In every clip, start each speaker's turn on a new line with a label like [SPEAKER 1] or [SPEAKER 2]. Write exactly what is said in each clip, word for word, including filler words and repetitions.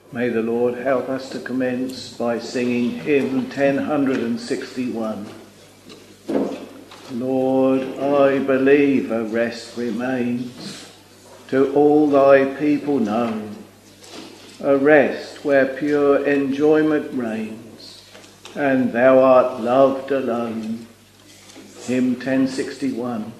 [SPEAKER 1] May the Lord help us to commence by singing hymn ten sixty-one. Lord, I believe a rest remains to all thy people known, a rest where pure enjoyment reigns, and thou art loved alone. Hymn ten sixty-one.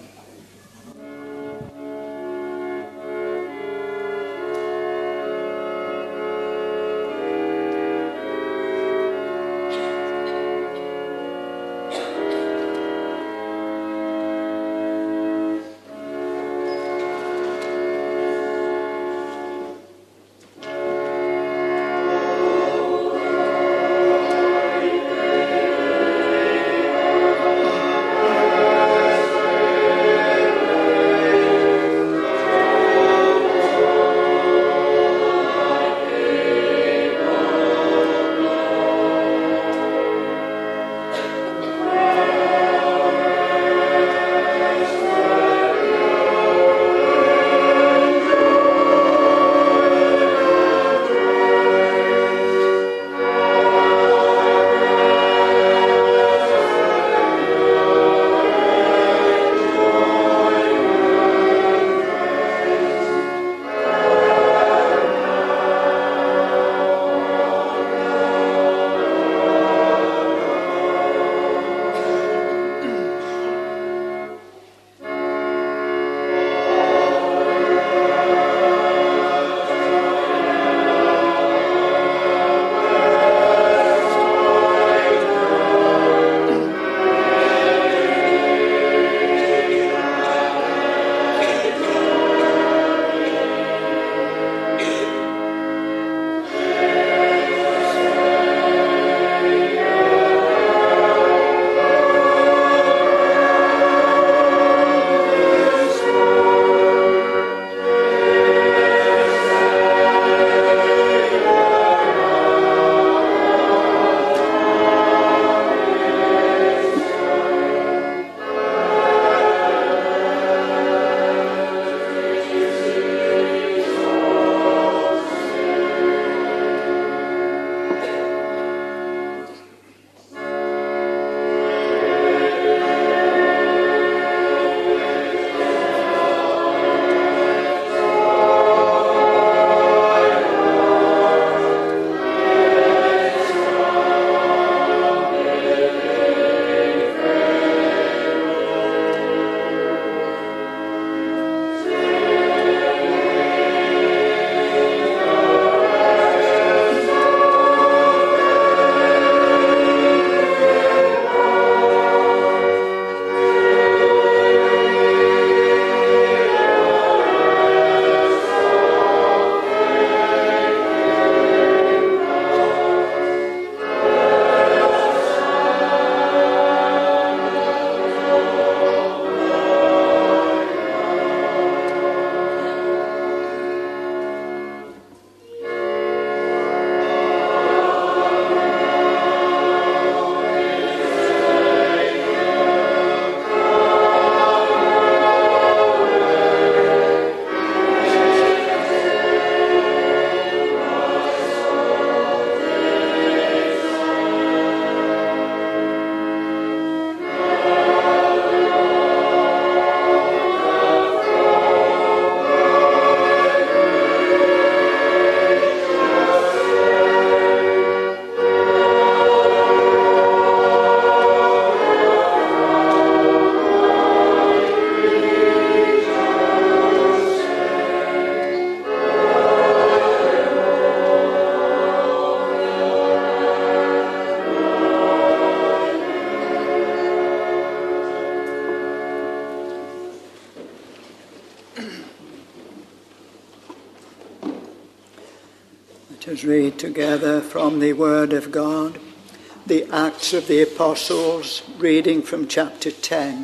[SPEAKER 1] Let us read together from the Word of God, the Acts of the Apostles, reading from chapter ten.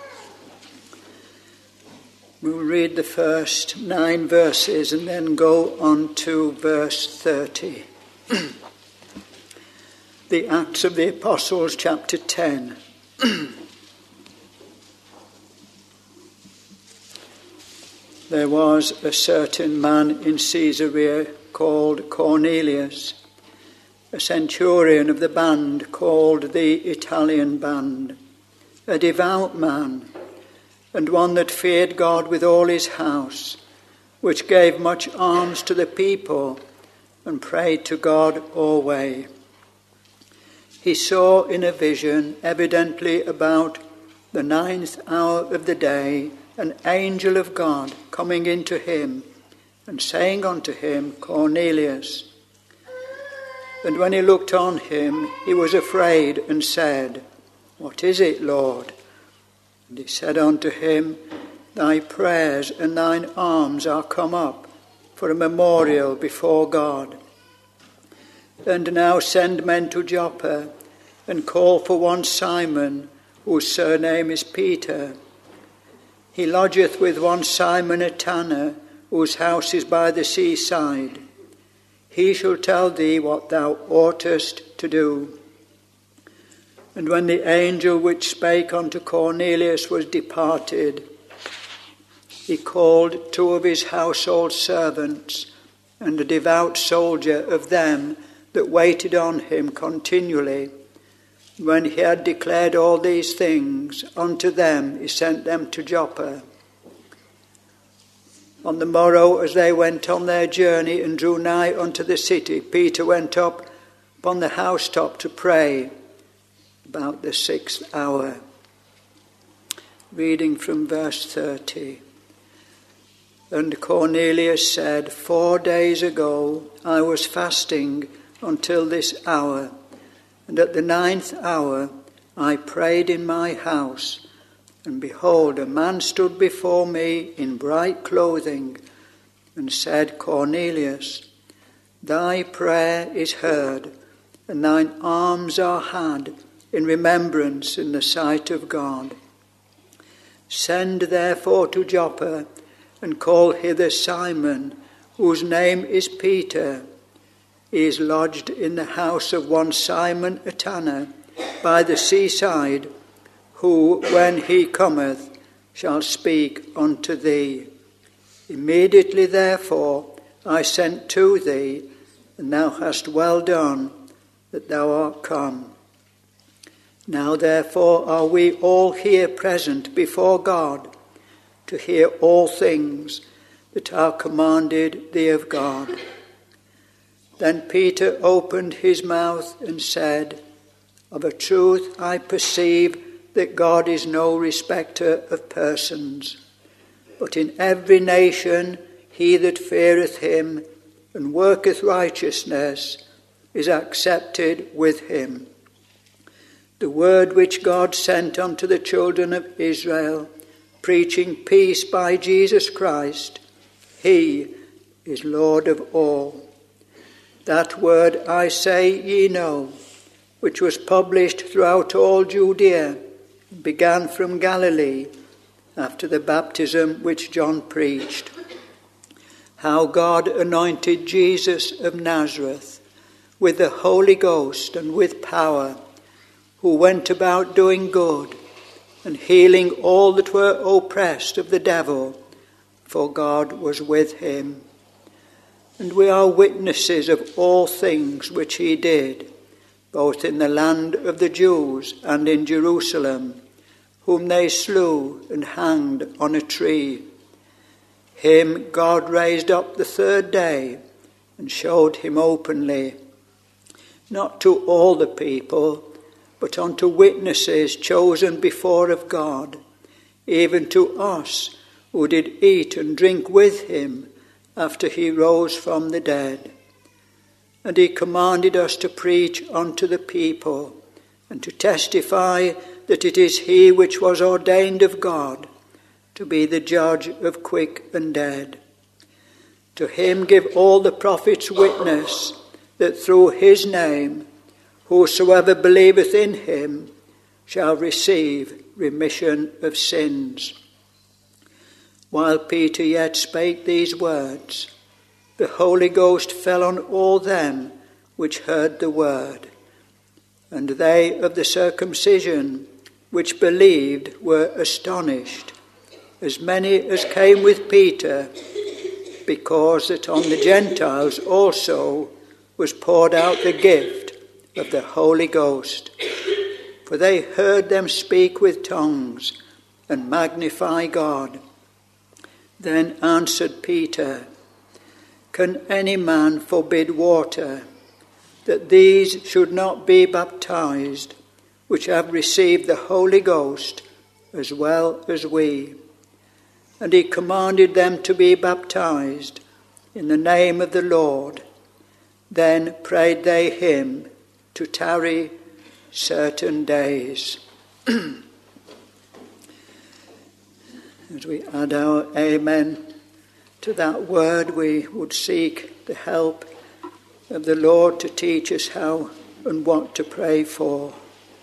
[SPEAKER 1] We'll read the first nine verses and then go on to verse thirty. The Acts of the Apostles, chapter ten.
[SPEAKER 2] There was a certain man in Caesarea called Cornelius, a centurion of the band called the Italian band, a devout man, and one that feared God with all his house, which gave much alms to the people, and prayed to God always. He saw in a vision, evidently about the ninth hour of the day, an angel of God coming into him, and saying unto him, Cornelius. And when he looked on him, he was afraid, and said, What is it, Lord? And he said unto him, Thy prayers and thine alms are come up for a memorial before God. And now send men to Joppa, and call for one Simon, whose surname is Peter. He lodgeth with one Simon a tanner, whose house is by the seaside. He shall tell thee what thou oughtest to do. And when the angel which spake unto Cornelius was departed, he called two of his household servants, and a devout soldier of them that waited on him continually. When he had declared all these things unto them, he sent them to Joppa. On the morrow, as they went on their journey and drew nigh unto the city, Peter went up upon the housetop to pray about the sixth hour. Reading from verse thirty. And Cornelius said, Four days ago I was fasting until this hour, and at the ninth hour I prayed in my house, and behold, a man stood before me in bright clothing, and said, Cornelius, thy prayer is heard, and thine alms are had in remembrance in the sight of God. Send therefore to Joppa, and call hither Simon, whose name is Peter. He is lodged in the house of one Simon a tanner, by the seaside, who, when he cometh, shall speak unto thee. Immediately therefore I sent to thee, and thou hast well done that thou art come. Now therefore are we all here present before God, to hear all things that are commanded thee of God. Then Peter opened his mouth and said, Of a truth I perceive that God is no respecter of persons, but in every nation he that feareth him and worketh righteousness is accepted with him. The word which God sent unto the children of Israel, preaching peace by Jesus Christ, he is Lord of all. That word I say ye know, which was published throughout all Judea, began from Galilee, after the baptism which John preached, how God anointed Jesus of Nazareth with the Holy Ghost and with power, who went about doing good and healing all that were oppressed of the devil, for God was with him. And we are witnesses of all things which he did, both in the land of the Jews and in Jerusalem, whom they slew and hanged on a tree. Him God raised up the third day and showed him openly, not to all the people, but unto witnesses chosen before of God, even to us who did eat and drink with him after he rose from the dead. And he commanded us to preach unto the people, and to testify that it is he which was ordained of God to be the judge of quick and dead. To him give all the prophets witness that through his name whosoever believeth in him shall receive remission of sins. While Peter yet spake these words, the Holy Ghost fell on all them which heard the word. And they of the circumcision which believed were astonished, as many as came with Peter, because that on the Gentiles also was poured out the gift of the Holy Ghost. For they heard them speak with tongues and magnify God. Then answered Peter, Can any man forbid water, that these should not be baptized, which have received the Holy Ghost, as well as we? And he commanded them to be baptized in the name of the Lord. Then prayed they him to tarry certain days. As we add our amen to that word, we would seek the help of the Lord to teach us how and what to pray for.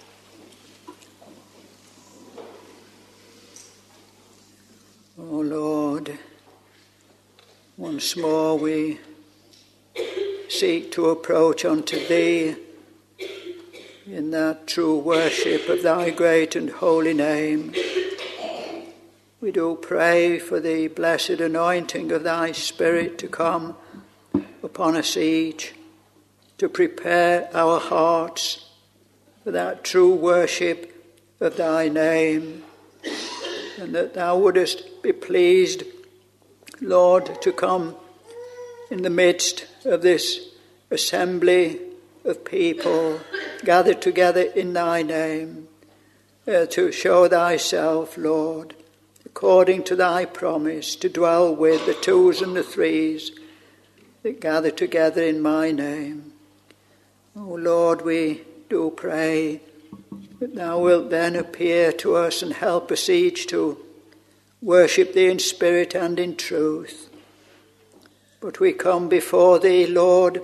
[SPEAKER 2] Oh Lord, once more we seek to approach unto Thee in that true worship of Thy great and holy name. We do pray for the blessed anointing of Thy Spirit to come upon us each, to prepare our hearts for that true worship of Thy name, and that Thou wouldest be pleased, Lord, to come in the midst of this assembly of people gathered together in Thy name, uh, to show Thyself, Lord, according to Thy promise, to dwell with the twos and the threes that gather together in My name. Oh Lord, we do pray that Thou wilt then appear to us and help us each to worship Thee in spirit and in truth. But we come before Thee, Lord,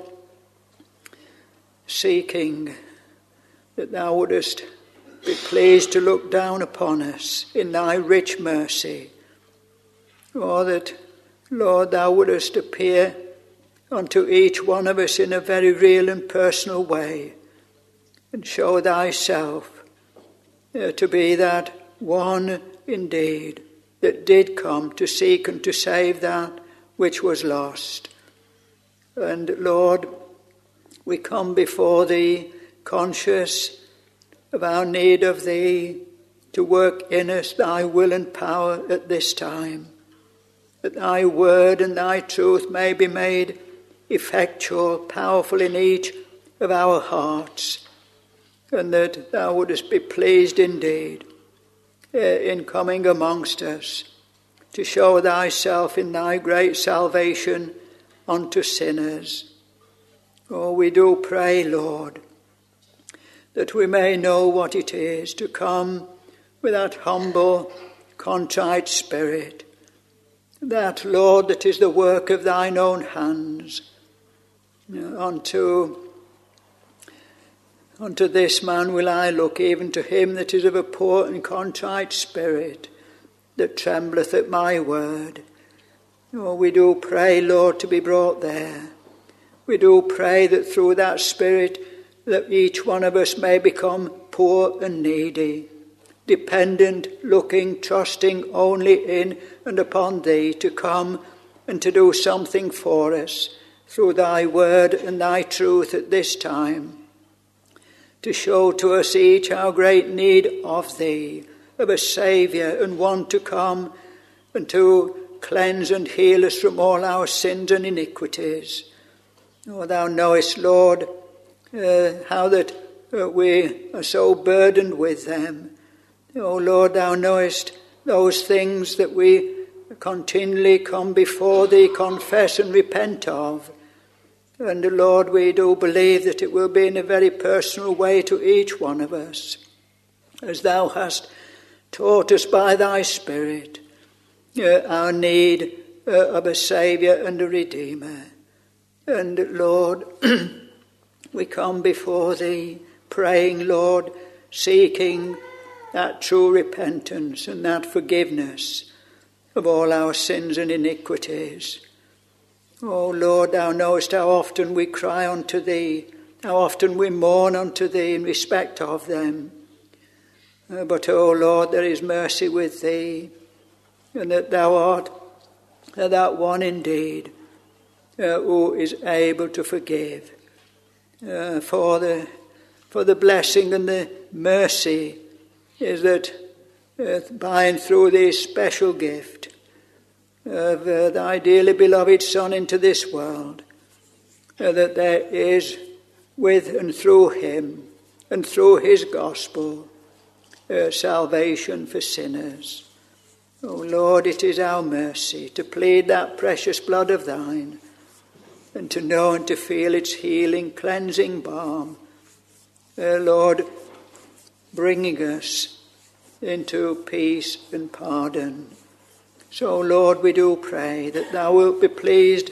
[SPEAKER 2] seeking that Thou wouldest be pleased to look down upon us in Thy rich mercy. Or that, Lord, Thou wouldest appear unto each one of us in a very real and personal way, and show Thyself uh, to be that one indeed that did come to seek and to save that which was lost. And Lord, we come before Thee conscious of our need of Thee to work in us Thy will and power at this time, that Thy word and Thy truth may be made effectual, powerful in each of our hearts, and that Thou wouldest be pleased indeed uh, in coming amongst us to show Thyself in Thy great salvation unto sinners. Oh, we do pray, Lord, that we may know what it is to come with that humble, contrite spirit, that, Lord, that is the work of Thine own hands. Unto, unto this man will I look, even to him that is of a poor and contrite spirit, that trembleth at My word. Oh, we do pray, Lord, to be brought there. We do pray that through that spirit that each one of us may become poor and needy, dependent, looking, trusting only in and upon Thee to come and to do something for us through Thy word and Thy truth at this time, to show to us each our great need of Thee, of a Saviour, and one to come and to cleanse and heal us from all our sins and iniquities. Oh, Thou knowest, Lord, Uh, how that uh, we are so burdened with them. Oh Lord, Thou knowest those things that we continually come before Thee, confess and repent of. And Lord, we do believe that it will be in a very personal way to each one of us, as Thou hast taught us by Thy Spirit, uh, our need uh, of a Saviour and a Redeemer. And Lord, we come before Thee, praying, Lord, seeking that true repentance and that forgiveness of all our sins and iniquities. Oh Lord, Thou knowest how often we cry unto Thee, how often we mourn unto Thee in respect of them. Uh, but, oh Lord, there is mercy with Thee. and that thou art that one indeed uh, who is able to forgive. Uh, for the for the blessing and the mercy is that uh, by and through this special gift of uh, thy dearly beloved Son into this world, uh, that there is with and through him and through his gospel uh, salvation for sinners. O Lord, it is our mercy to plead that precious blood of thine, and to know and to feel its healing, cleansing balm. Uh, Lord, bringing us into peace and pardon. So, Lord, we do pray that thou wilt be pleased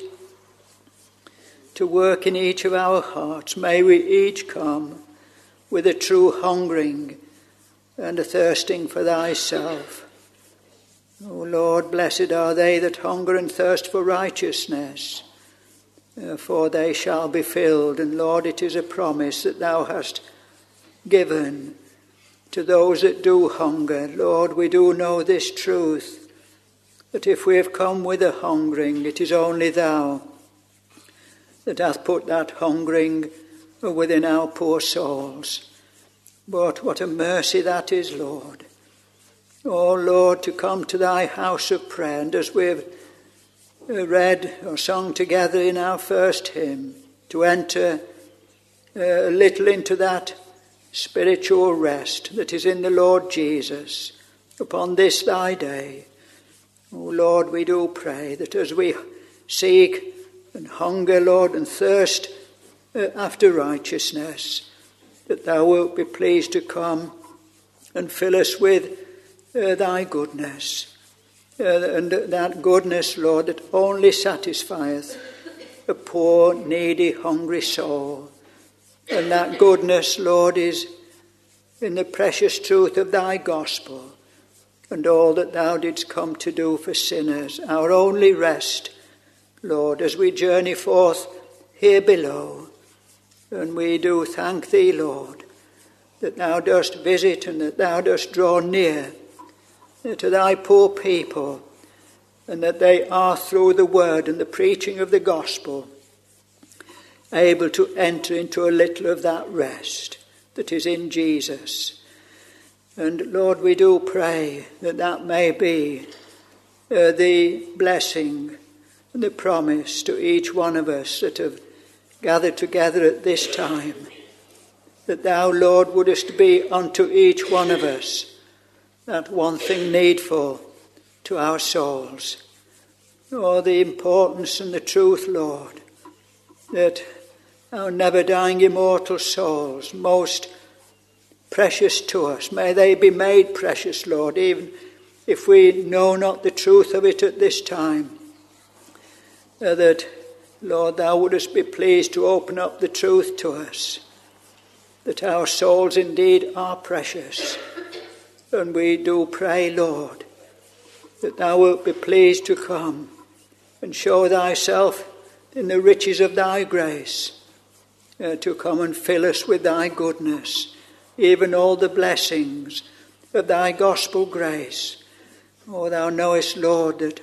[SPEAKER 2] to work in each of our hearts. May we each come with a true hungering and a thirsting for thyself. O Lord, blessed are they that hunger and thirst for righteousness, Uh, for they shall be filled. And Lord, it is a promise that thou hast given to those that do hunger. Lord, we do know this truth, that if we have come with a hungering, it is only thou that hath put that hungering within our poor souls. But what a mercy that is, Lord. Oh Lord, to come to thy house of prayer, and as we have read or sung together in our first hymn, to enter a little into that spiritual rest that is in the Lord Jesus upon this thy day. O Lord, we do pray that as we seek and hunger, Lord, and thirst after righteousness, that thou wilt be pleased to come and fill us with uh, thy goodness. Uh, and that goodness, Lord, that only satisfieth a poor, needy, hungry soul. And that goodness, Lord, is in the precious truth of thy gospel and all that thou didst come to do for sinners, our only rest, Lord, as we journey forth here below. And we do thank thee, Lord, that thou dost visit and that thou dost draw near to thy poor people, and that they are through the word and the preaching of the gospel able to enter into a little of that rest that is in Jesus. And Lord, we do pray that that may be uh, the blessing and the promise to each one of us that have gathered together at this time, that thou, Lord, wouldest be unto each one of us that one thing needful to our souls. Oh, the importance and the truth, Lord, that our never-dying immortal souls, most precious to us, may they be made precious, Lord, even if we know not the truth of it at this time. Uh, that, Lord, thou wouldest be pleased to open up the truth to us, that our souls indeed are precious. And we do pray, Lord, that thou wilt be pleased to come and show thyself in the riches of thy grace, uh, to come and fill us with thy goodness, even all the blessings of thy gospel grace. Oh, thou knowest, Lord, that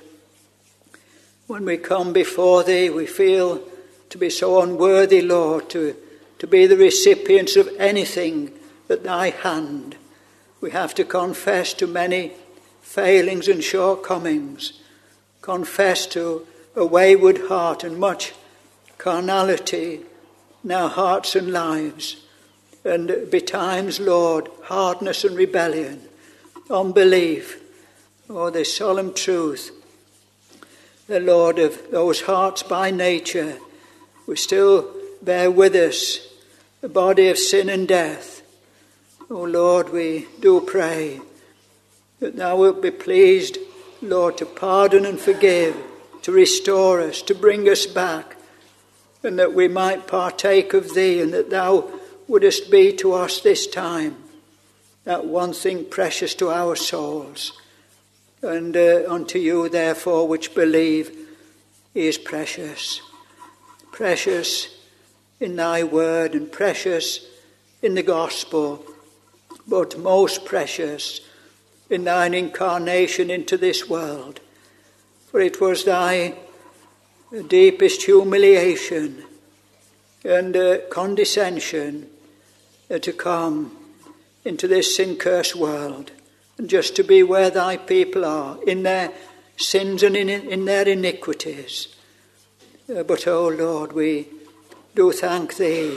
[SPEAKER 2] when we come before thee, we feel to be so unworthy, Lord, to, to be the recipients of anything at thy hand. We have to confess to many failings and shortcomings, confess to a wayward heart and much carnality in our hearts and lives, and betimes, Lord, hardness and rebellion, unbelief. Oh, the solemn truth, the Lord, of those hearts by nature, we still bear with us the body of sin and death. Oh Lord, we do pray that thou wilt be pleased, Lord, to pardon and forgive, to restore us, to bring us back, and that we might partake of thee, and that thou wouldest be to us this time that one thing precious to our souls. And uh, unto you, therefore, which believe, is precious. Precious in thy word and precious in the gospel, but most precious in thine incarnation into this world. For it was thy deepest humiliation and uh, condescension uh, to come into this sin-cursed world, and just to be where thy people are, in their sins and in, in their iniquities. Uh, but, O Lord, we do thank thee.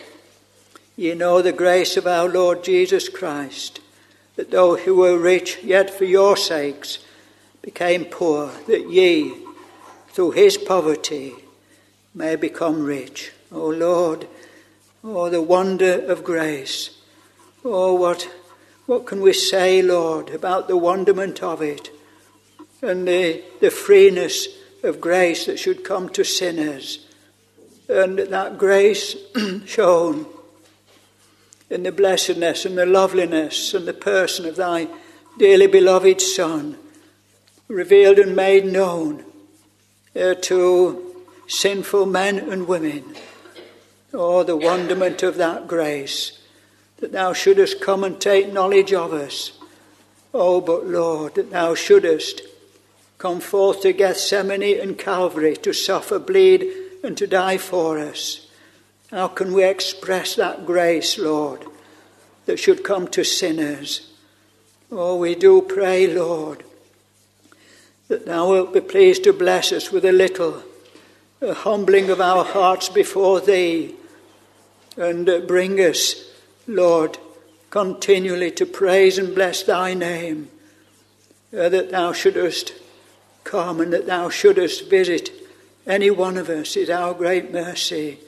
[SPEAKER 2] Ye know the grace of our Lord Jesus Christ, that though he were rich, yet for your sakes became poor, that ye, through his poverty, may become rich. O Lord, oh, the wonder of grace. Oh, what, what can we say, Lord, about the wonderment of it, and the, the freeness of grace that should come to sinners, and that grace shown in the blessedness and the loveliness and the person of thy dearly beloved Son, revealed and made known uh, to sinful men and women. Oh, the wonderment of that grace, that thou shouldest come and take knowledge of us. Oh, but Lord, that thou shouldest come forth to Gethsemane and Calvary to suffer, bleed, and to die for us. How can we express that grace, Lord, that should come to sinners? Oh, we do pray, Lord, that thou wilt be pleased to bless us with a little a humbling of our hearts before thee, and uh, bring us, Lord, continually to praise and bless thy name, uh, that thou shouldest come and that thou shouldest visit any one of us is our great mercy.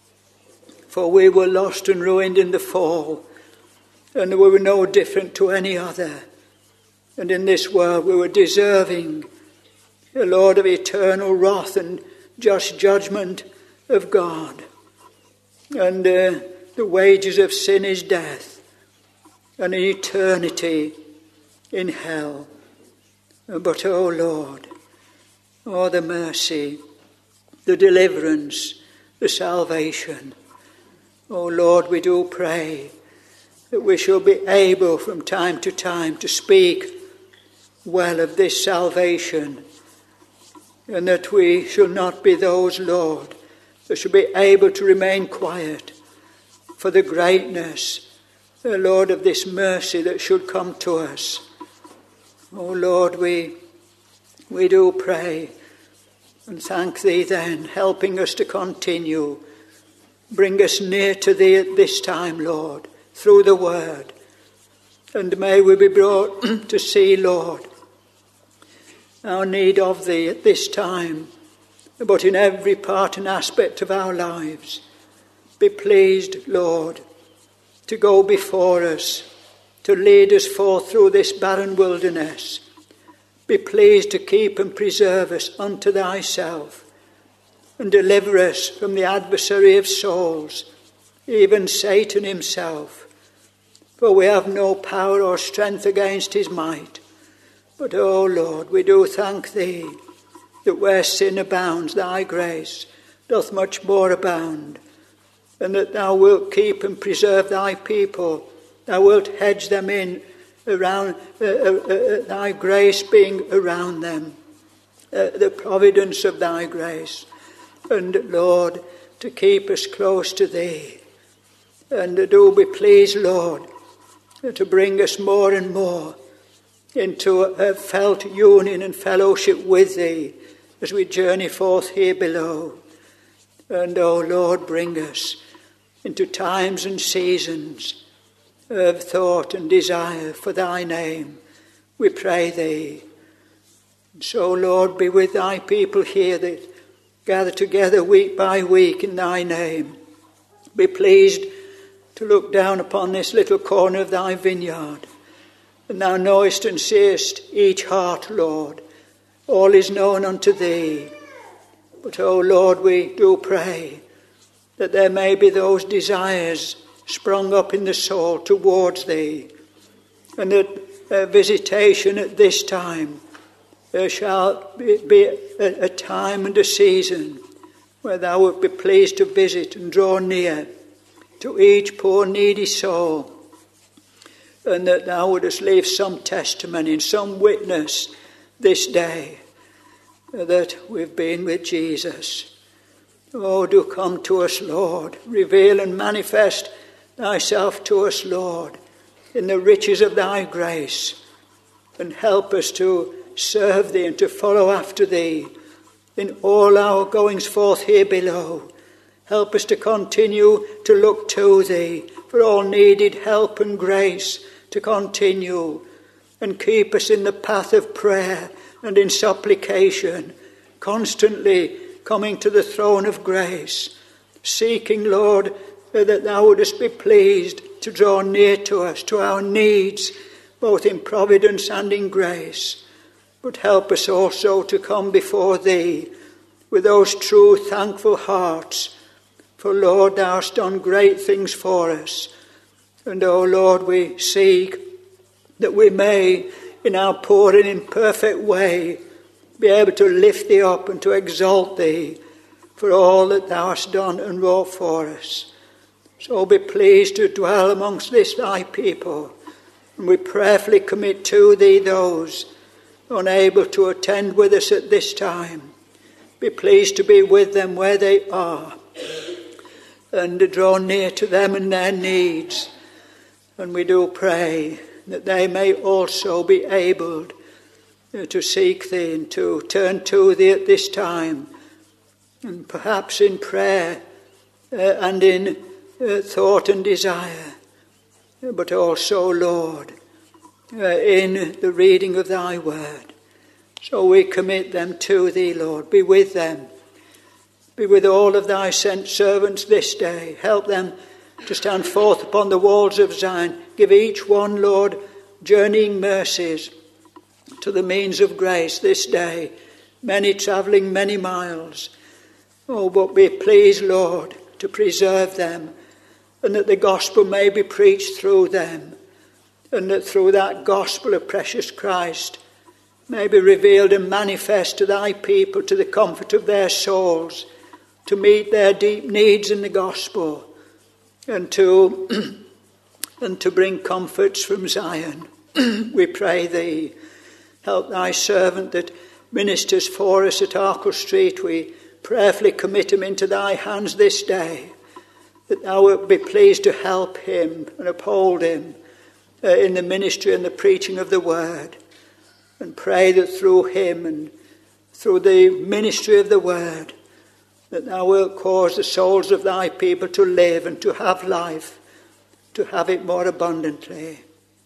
[SPEAKER 2] For we were lost and ruined in the fall, and we were no different to any other. And in this world we were deserving, the Lord, of eternal wrath and just judgment of God. And uh, the wages of sin is death, and an eternity in hell. But, oh Lord, oh the mercy, the deliverance, the salvation. Oh Lord, we do pray that we shall be able from time to time to speak well of this salvation, and that we shall not be those, Lord, that shall be able to remain quiet for the greatness, uh, Lord, of this mercy that should come to us. Oh Lord, we, we do pray and thank thee then, helping us to continue. Bring us near to thee at this time, Lord, through the word. And may we be brought to see, Lord, our need of thee at this time, but in every part and aspect of our lives. Be pleased, Lord, to go before us, to lead us forth through this barren wilderness. Be pleased to keep and preserve us unto thyself, and deliver us from the adversary of souls, even Satan himself. For we have no power or strength against his might. But, O Lord, we do thank thee that where sin abounds, thy grace doth much more abound, and that thou wilt keep and preserve thy people. Thou wilt hedge them in around, uh, uh, uh, thy grace being around them, uh, the providence of thy grace. And, Lord, to keep us close to thee, and do be pleased, Lord, to bring us more and more into a felt union and fellowship with thee as we journey forth here below. And, O Lord, bring us into times and seasons of thought and desire for thy name, we pray thee. And so, Lord, be with thy people here that gather together week by week in thy name. Be pleased to look down upon this little corner of thy vineyard. And thou knowest and seest each heart, Lord. All is known unto thee. But, O Lord, we do pray that there may be those desires sprung up in the soul towards thee, and that uh, visitation at this time there shall be, be a, a time and a season where thou wilt be pleased to visit and draw near to each poor needy soul, and that thou wouldest leave some testimony and some witness this day that we've been with Jesus. Oh, do come to us, Lord. Reveal and manifest thyself to us, Lord, in the riches of thy grace, and help us to serve thee and to follow after thee in all our goings forth here below. Help us to continue to look to thee for all needed help and grace to continue, and keep us in the path of prayer and in supplication, constantly coming to the throne of grace, seeking, Lord, that thou wouldest be pleased to draw near to us, to our needs, both in providence and in grace. But help us also to come before thee with those true thankful hearts, for, Lord, thou hast done great things for us. And, oh Lord, we seek that we may, in our poor and imperfect way, be able to lift thee up and to exalt thee for all that thou hast done and wrought for us. So be pleased to dwell amongst this thy people, and we prayerfully commit to thee those unable to attend with us at this time. Be pleased to be with them where they are, and to draw near to them and their needs. And we do pray that they may also be able to seek thee and to turn to thee at this time, and perhaps in prayer uh, and in uh, thought and desire, but also, Lord, uh, in the reading of thy word. So we commit them to thee, Lord. Be with them. Be with all of thy sent servants this day. Help them to stand forth upon the walls of Zion. Give each one, Lord, journeying mercies to the means of grace this day. Many travelling many miles. Oh, but be pleased, Lord, to preserve them, and that the gospel may be preached through them, and that through that gospel of precious Christ may be revealed and manifest to thy people, to the comfort of their souls, to meet their deep needs in the gospel, and to and to bring comforts from Zion. We pray thee, help thy servant that ministers for us at Arkle Street. We prayerfully commit him into thy hands this day, that thou wilt be pleased to help him and uphold him uh, in the ministry and the preaching of the word. And pray that through him and through the ministry of the word, that thou wilt cause the souls of thy people to live and to have life, to have it more abundantly.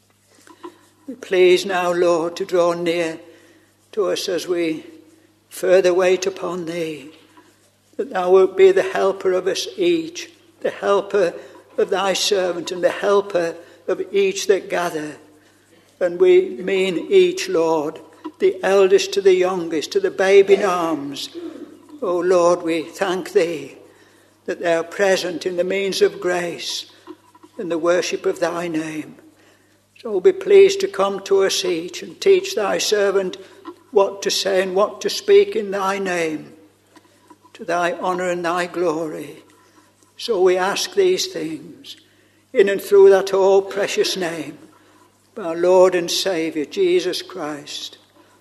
[SPEAKER 2] We please now, Lord, to draw near to us as we further wait upon thee, that thou wilt be the helper of us each, the helper of thy servant and the helper of each that gather. And we mean each, Lord, the eldest to the youngest, to the babe in arms. O Lord, we thank thee that they are present in the means of grace and the worship of thy name. So be pleased to come to us each and teach thy servant what to say and what to speak in thy name, to thy honour and thy glory. So we ask these things in and through that all precious name, our Lord and Saviour, Jesus Christ.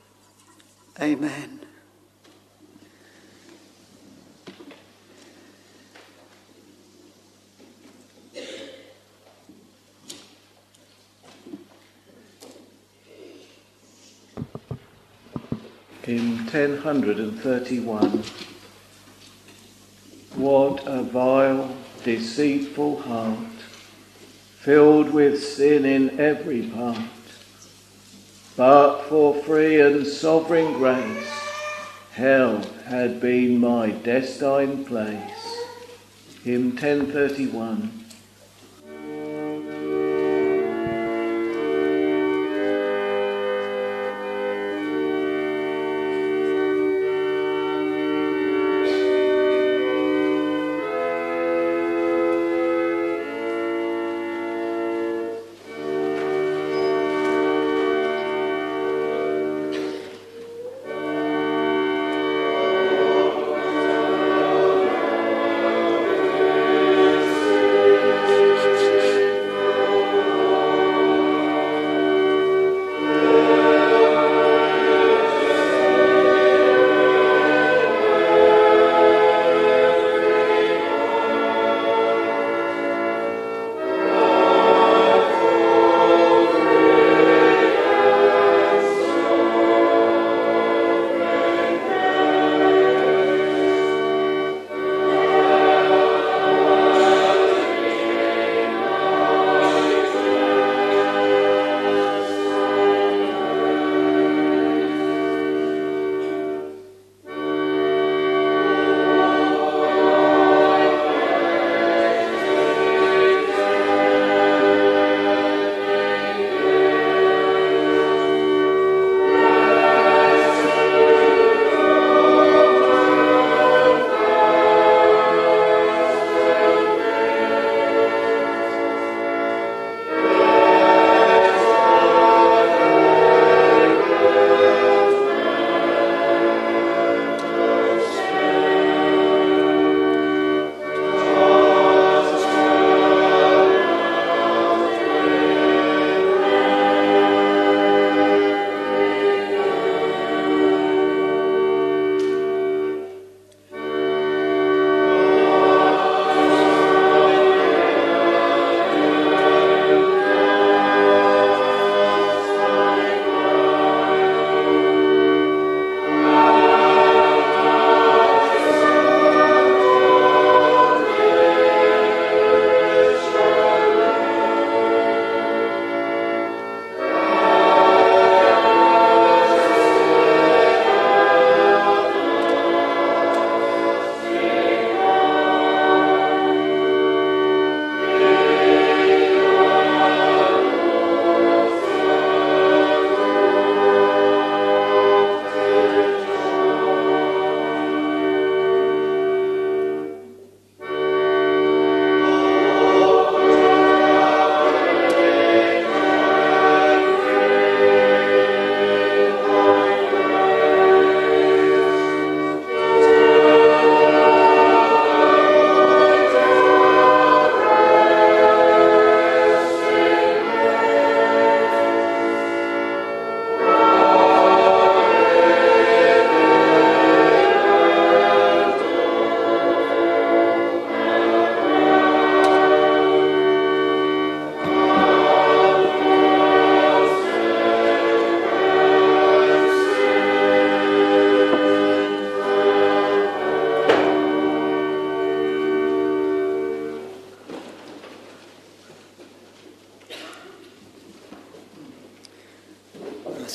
[SPEAKER 2] Amen.
[SPEAKER 1] Hymn ten thirty-one. What a vile, deceitful heart, filled with sin in every part. But for free and sovereign grace, hell had been my destined place. Hymn ten thirty-one.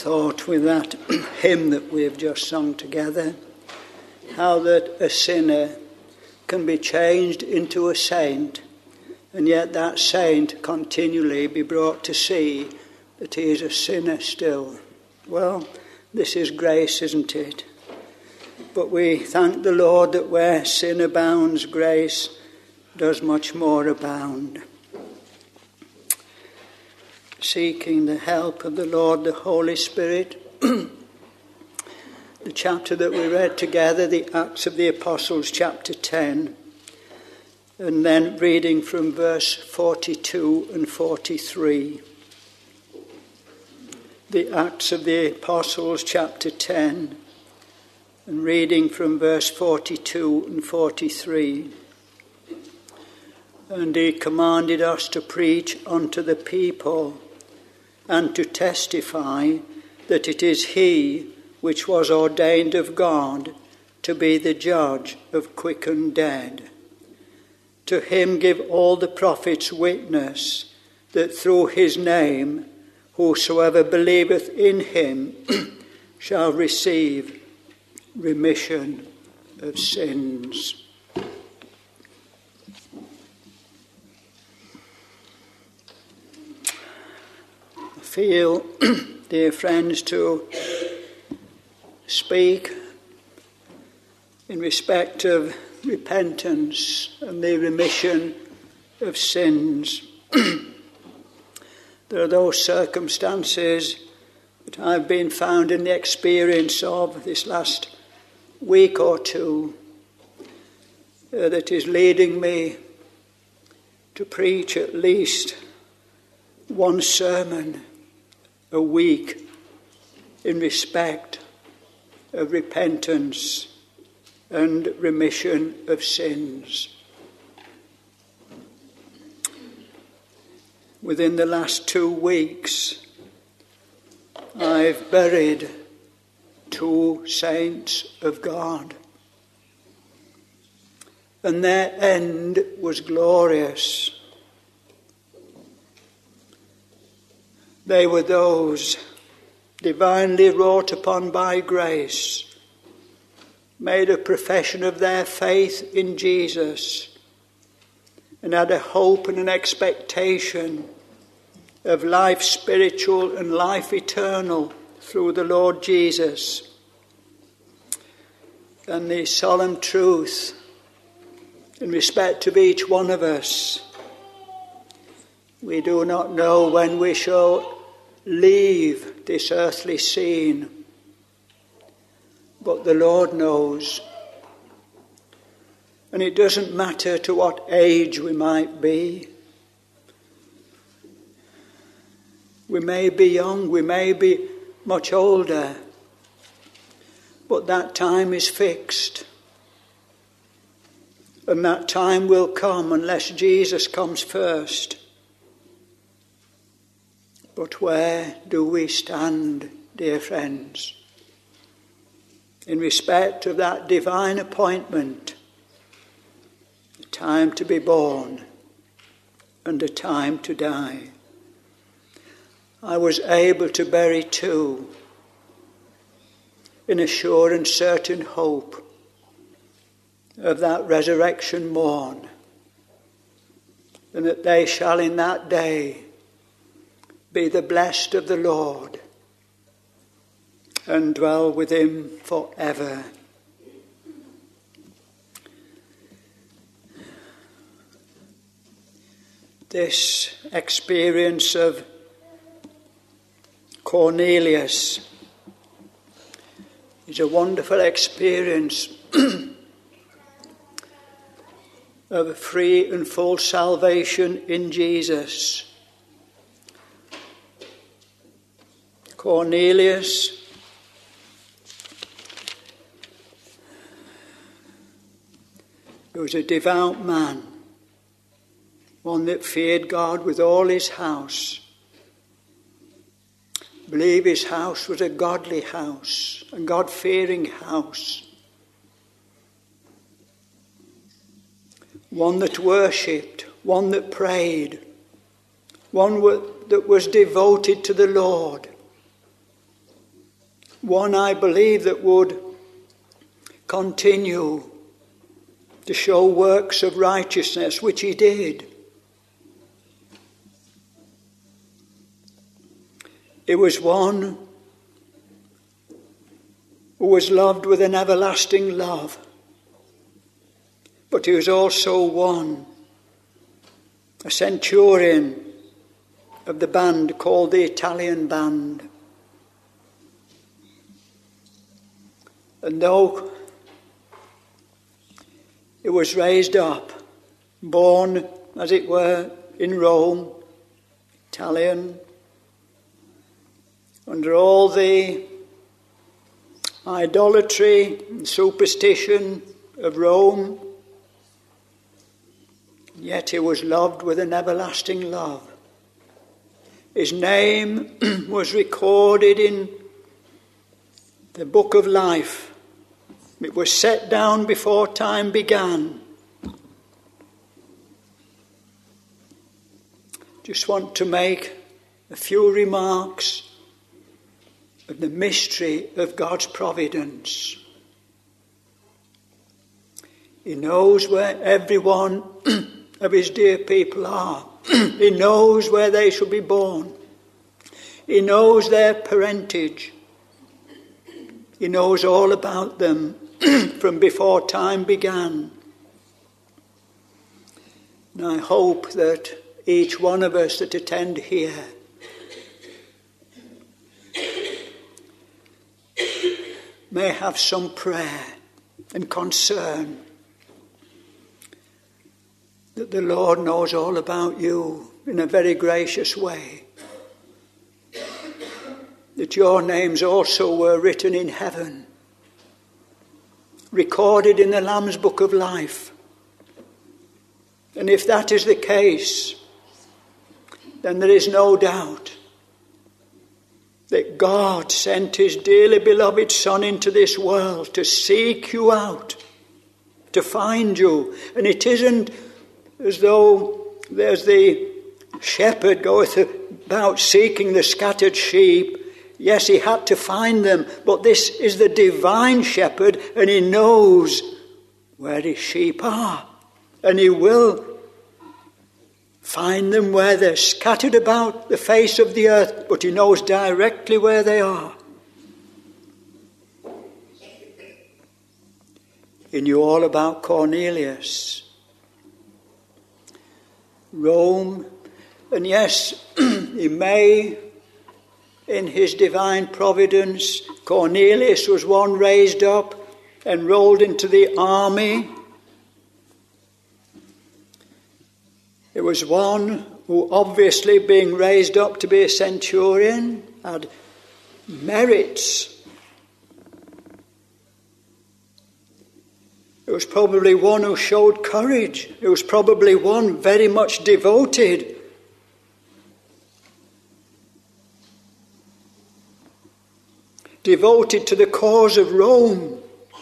[SPEAKER 2] thought with that hymn that we have just sung together, how that a sinner can be changed into a saint, and yet that saint continually be brought to see that he is a sinner still. Well, this is grace, isn't it? But we thank the Lord that where sin abounds, grace does much more abound. Seeking the help of the Lord, the Holy Spirit. The chapter that we read together, the Acts of the Apostles, chapter ten, and then reading from verse forty-two and forty-three. The Acts of the Apostles, chapter ten, and reading from verse forty-two and forty-three. And he commanded us to preach unto the people, and to testify that it is he which was ordained of God to be the judge of quick and dead. To him give all the prophets witness that through his name whosoever believeth in him shall receive remission of sins. I feel, dear friends, to speak in respect of repentance and the remission of sins. There are those circumstances that I've been found in the experience of this last week or two uh, that is leading me to preach at least one sermon a week in respect of repentance and remission of sins. Within the last two weeks, I've buried two saints of God, and their end was glorious. They were those divinely wrought upon by grace, made a profession of their faith in Jesus, and had a hope and an expectation of life spiritual and life eternal through the Lord Jesus. And the solemn truth in respect of each one of us, we do not know when we shall leave this earthly scene, but the Lord knows. And it doesn't matter to what age we might be. We may be young, we may be much older, but that time is fixed. And that time will come unless Jesus comes first. But where do we stand, dear friends, in respect of that divine appointment, a time to be born and a time to die? I was able to bury two in a sure and certain hope of that resurrection morn, and that they shall in that day be the blessed of the Lord and dwell with him forever. This experience of Cornelius is a wonderful experience of a free and full salvation in Jesus. Cornelius was a devout man, one that feared God with all his house. I believe his house was a godly house, a God-fearing house. One that worshipped, one that prayed, one that was devoted to the Lord. One, I believe, that would continue to show works of righteousness, which he did. It was one who was loved with an everlasting love. But he was also one, a centurion of the band called the Italian band. And though he was raised up, born, as it were, in Rome, Italian, under all the idolatry and superstition of Rome, yet he was loved with an everlasting love. His name was recorded in the book of life. It was set down before time began. Just want to make a few remarks of the mystery of God's providence. He knows where every one of his dear people are. He knows where they shall be born. He knows their parentage. He knows all about them from before time began. And I hope that each one of us that attend here may have some prayer and concern that the Lord knows all about you in a very gracious way. That your names also were written in heaven, recorded in the Lamb's Book of Life. And if that is the case, then there is no doubt that God sent his dearly beloved Son into this world to seek you out, to find you. And it isn't as though there's the shepherd goeth about seeking the scattered sheep. Yes, he had to find them, but this is the divine shepherd, and he knows where his sheep are. And he will find them where they're scattered about the face of the earth, but he knows directly where they are. He knew all about Cornelius, Rome, and yes, he may, in his divine providence, Cornelius was one raised up, enrolled into the army. It was one who, obviously being raised up to be a centurion, had merits. It was probably one who showed courage. It was probably one very much devoted. Devoted to the cause of Rome.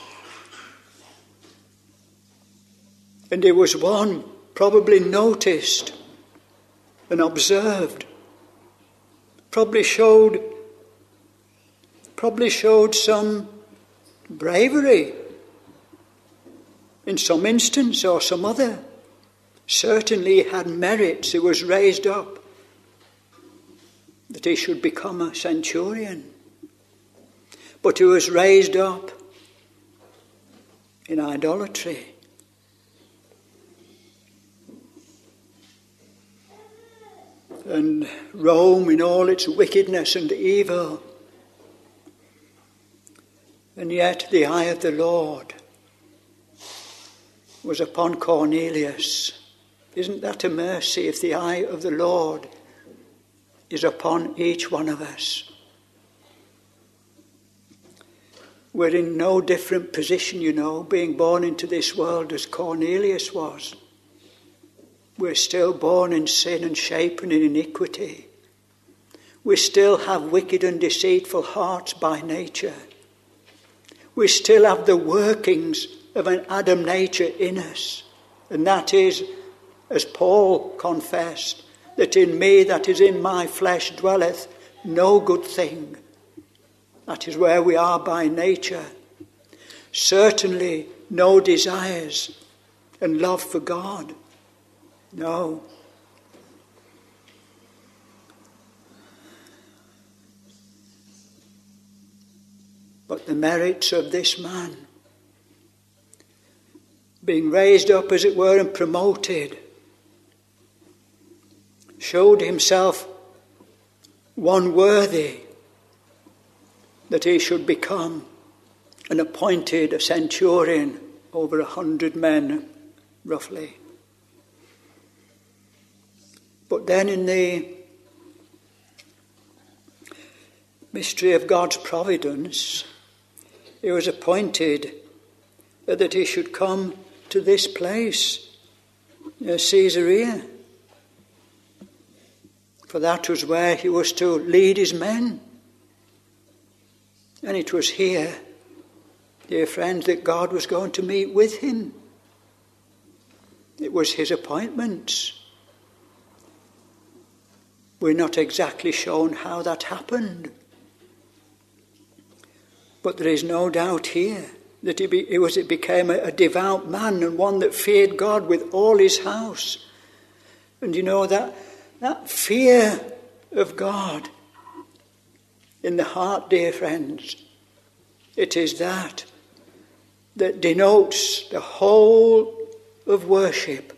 [SPEAKER 2] And he was one probably noticed and observed. Probably showed, probably showed some bravery in some instance or some other. Certainly he had merits. He was raised up that he should become a centurion. But he was raised up in idolatry. And Rome in all its wickedness and evil. And yet the eye of the Lord was upon Cornelius. Isn't that a mercy if the eye of the Lord is upon each one of us? We're in no different position, you know, being born into this world as Cornelius was. We're still born in sin and shapen in iniquity. We still have wicked and deceitful hearts by nature. We still have the workings of an Adam nature in us. And that is, as Paul confessed, that in me, that is in my flesh, dwelleth no good thing. That is where we are by nature. Certainly no desires and love for God. No. But the merits of this man, being raised up, as it were, and promoted, showed himself one worthy that he should become an appointed a centurion over a hundred men, roughly. But then in the mystery of God's providence, he was appointed that he should come to this place, Caesarea. For that was where he was to lead his men. And it was here, dear friends, that God was going to meet with him. It was his appointment. We're not exactly shown how that happened. But there is no doubt here that he, be, it, was, it became a, a devout man and one that feared God with all his house. And you know that, that fear of God in the heart, dear friends, it is that that denotes the whole of worship.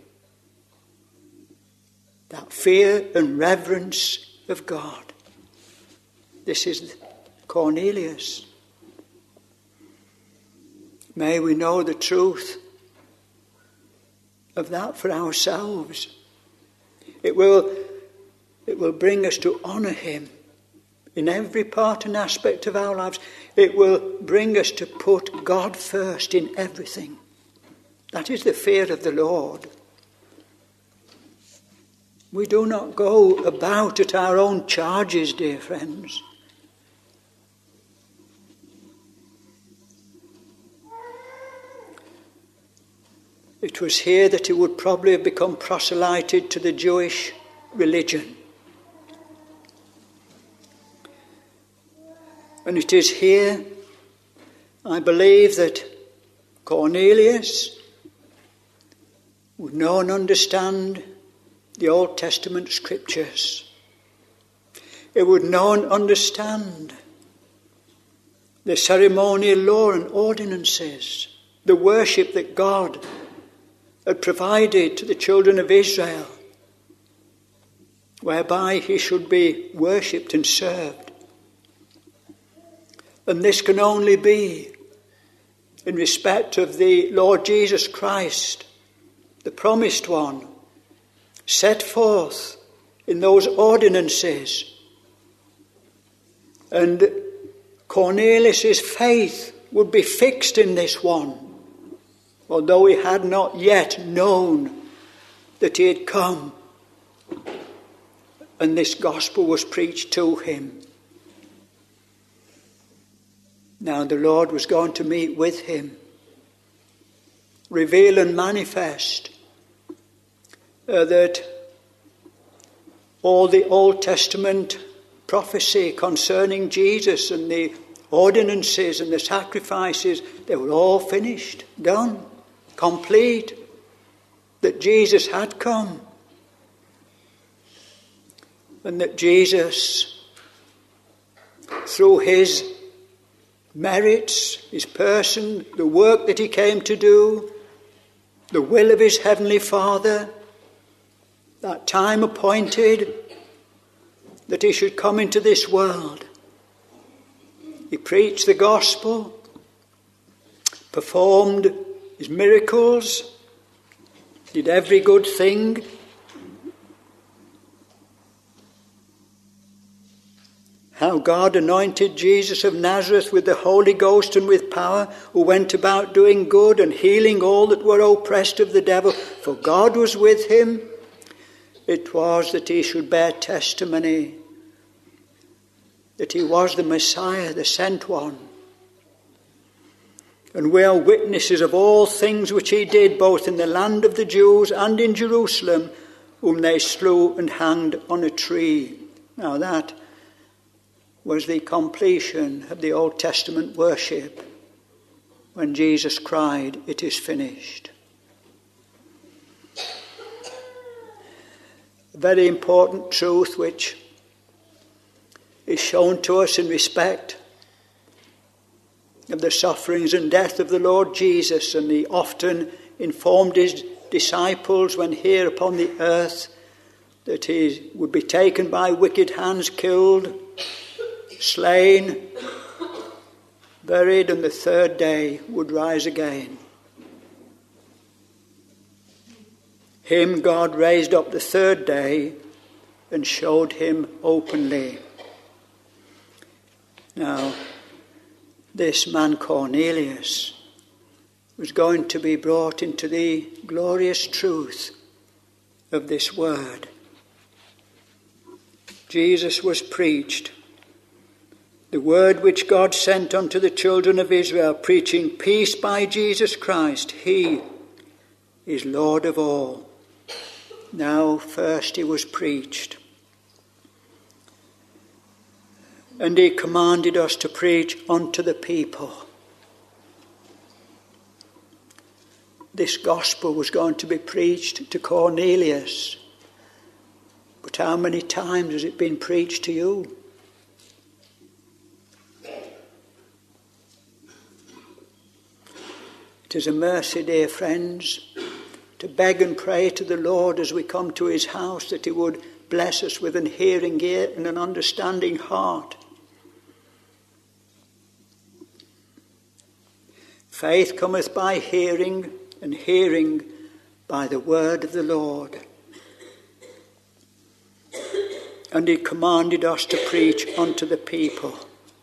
[SPEAKER 2] That fear and reverence of God. This is Cornelius. May we know the truth of that for ourselves. It will, it will bring us to honour him in every part and aspect of our lives. It will bring us to put God first in everything. That is the fear of the Lord. We do not go about at our own charges, dear friends. It was here that he would probably have become proselyted to the Jewish religion. And it is here, I believe, that Cornelius would know and understand the Old Testament scriptures. He would know and understand the ceremonial law and ordinances, the worship that God had provided to the children of Israel, whereby he should be worshipped and served. And this can only be in respect of the Lord Jesus Christ, the promised one, set forth in those ordinances. And Cornelius' faith would be fixed in this one, although he had not yet known that he had come and this gospel was preached to him. Now the Lord was going to meet with him, reveal and manifest uh, that all the Old Testament prophecy concerning Jesus and the ordinances and the sacrifices, they were all finished, done, complete, that Jesus had come, and that Jesus, through his merits, his person, the work that he came to do, the will of his heavenly Father, that time appointed that he should come into this world. He preached the gospel, performed his miracles, did every good thing. How God anointed Jesus of Nazareth with the Holy Ghost and with power, who went about doing good and healing all that were oppressed of the devil, for God was with him. It was that he should bear testimony that he was the Messiah, the sent one. And we are witnesses of all things which he did, both in the land of the Jews and in was the completion of the Old Testament worship when Jesus cried, "It is finished." A very important truth which is shown to us in respect of the sufferings and death of the Lord Jesus, and he often informed his disciples when here upon the earth that he would be taken by wicked hands, killed, slain, buried, and the third day would rise again. Him God raised up the third day and showed him openly. Now, this man Cornelius was going to be brought into the glorious truth of this word. Jesus was preached, the word which God sent unto the children of Israel, preaching peace by Jesus Christ. He is Lord of all. Now first he was preached. And he commanded us to preach unto the people. This gospel was going to be preached to Cornelius. But how many times has it been preached to you? It is a mercy, dear friends, to beg and pray to the Lord as we come to his house that he would bless us with an hearing ear and an understanding heart. Faith cometh by hearing, and hearing by the word of the Lord. And he commanded us to preach unto the people.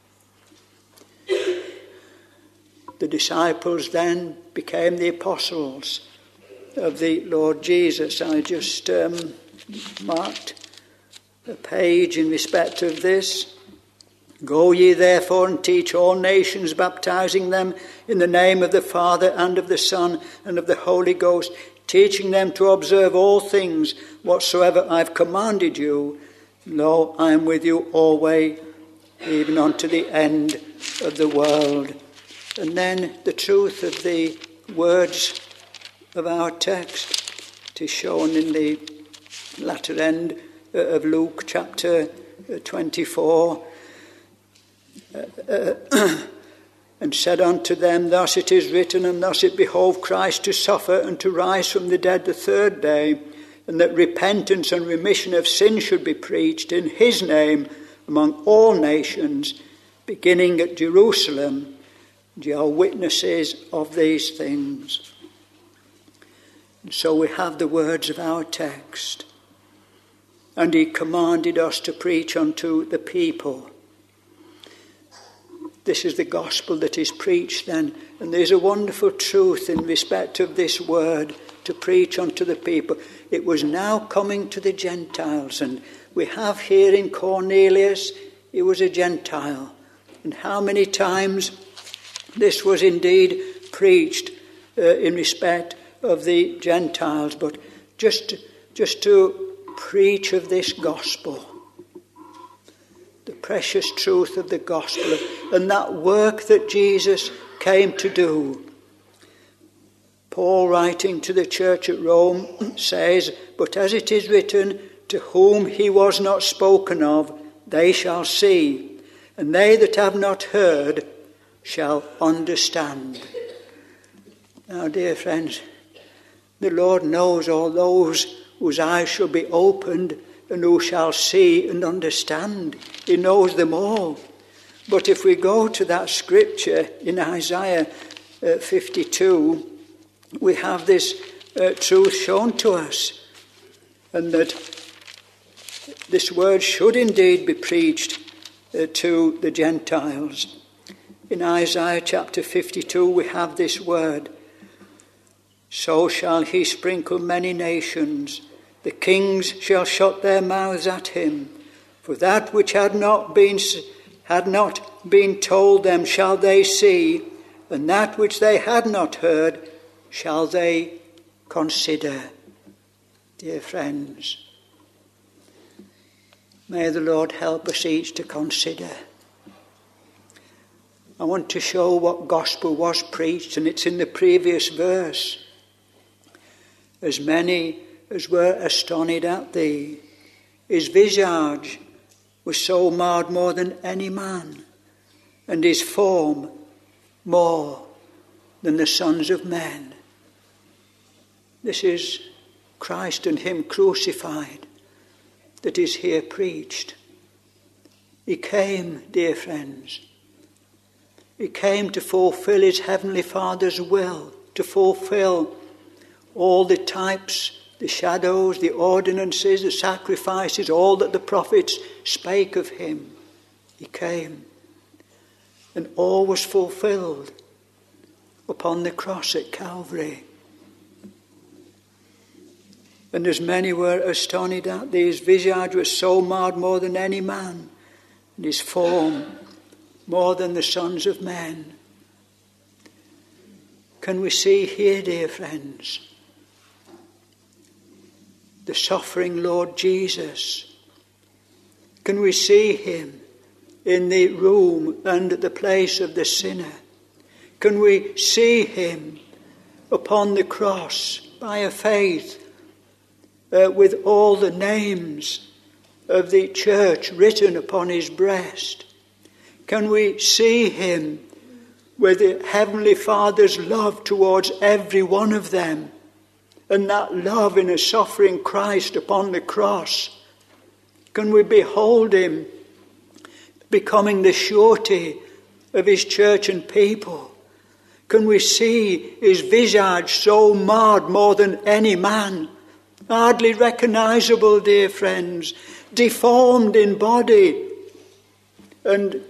[SPEAKER 2] The disciples then became the apostles of the Lord Jesus. I just um, marked a page in respect of this. Go ye therefore and teach all nations, baptizing them in the name of the Father and of the Son and of the Holy Ghost, teaching them to observe all things whatsoever I've commanded you. Lo, I am with you always, even unto the end of the world. And then the truth of the words of our text. It is shown in the latter end of Luke chapter twenty-four. Uh, uh, and said unto them, Thus it is written, and thus it behoved Christ to suffer and to rise from the dead the third day, and that repentance and remission of sin should be preached in his name among all nations, beginning at Jerusalem. And ye are witnesses of these things. And so we have the words of our text. And he commanded us to preach unto the people. This is the gospel that is preached then. And there's a wonderful truth in respect of this word, to preach unto the people. It was now coming to the Gentiles. And we have here in Cornelius, he was a Gentile. And how many times this was indeed preached uh, in respect of the Gentiles. But just, just to preach of this gospel, the precious truth of the gospel, and that work that Jesus came to do. Paul, writing to the church at Rome, says, But as it is written, to whom he was not spoken of, they shall see, and they that have not heard shall understand. Now, dear friends, the Lord knows all those whose eyes shall be opened and who shall see and understand. He knows them all. But if we go to that scripture in Isaiah uh, fifty-two, we have this uh, truth shown to us, and that this word should indeed be preached uh, to the Gentiles. In Isaiah chapter fifty-two, we have this word, So shall he sprinkle many nations. The kings shall shut their mouths at him. For that which had not been had not been told them shall they see, and that which they had not heard shall they consider. Dear friends, may the Lord help us each to consider I want to show what gospel was preached, and it's in the previous verse. As many as were astonished at thee, his visage was so marred more than any man, and his form more than the sons of men. This is Christ and him crucified that is here preached. He came, dear friends. He came to fulfill his heavenly Father's will, to fulfill all the types, the shadows, the ordinances, the sacrifices, all that the prophets spake of him. He came, and all was fulfilled upon the cross at Calvary. And as many were astonished at thee, his visage was so marred more than any man, and his form more than the sons of men. Can we see here, dear friends, the suffering Lord Jesus? Can we see him in the room and at the place of the sinner? Can we see him upon the cross by a faith uh, with all the names of the church written upon his breast? Can we see him with the Heavenly Father's love towards every one of them, and that love in a suffering Christ upon the cross? Can we behold him becoming the surety of his church and people? Can we see his visage so marred more than any man, hardly recognizable, dear friends, deformed in body? And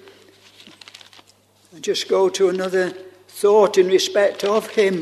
[SPEAKER 2] I just go to another thought in respect of him.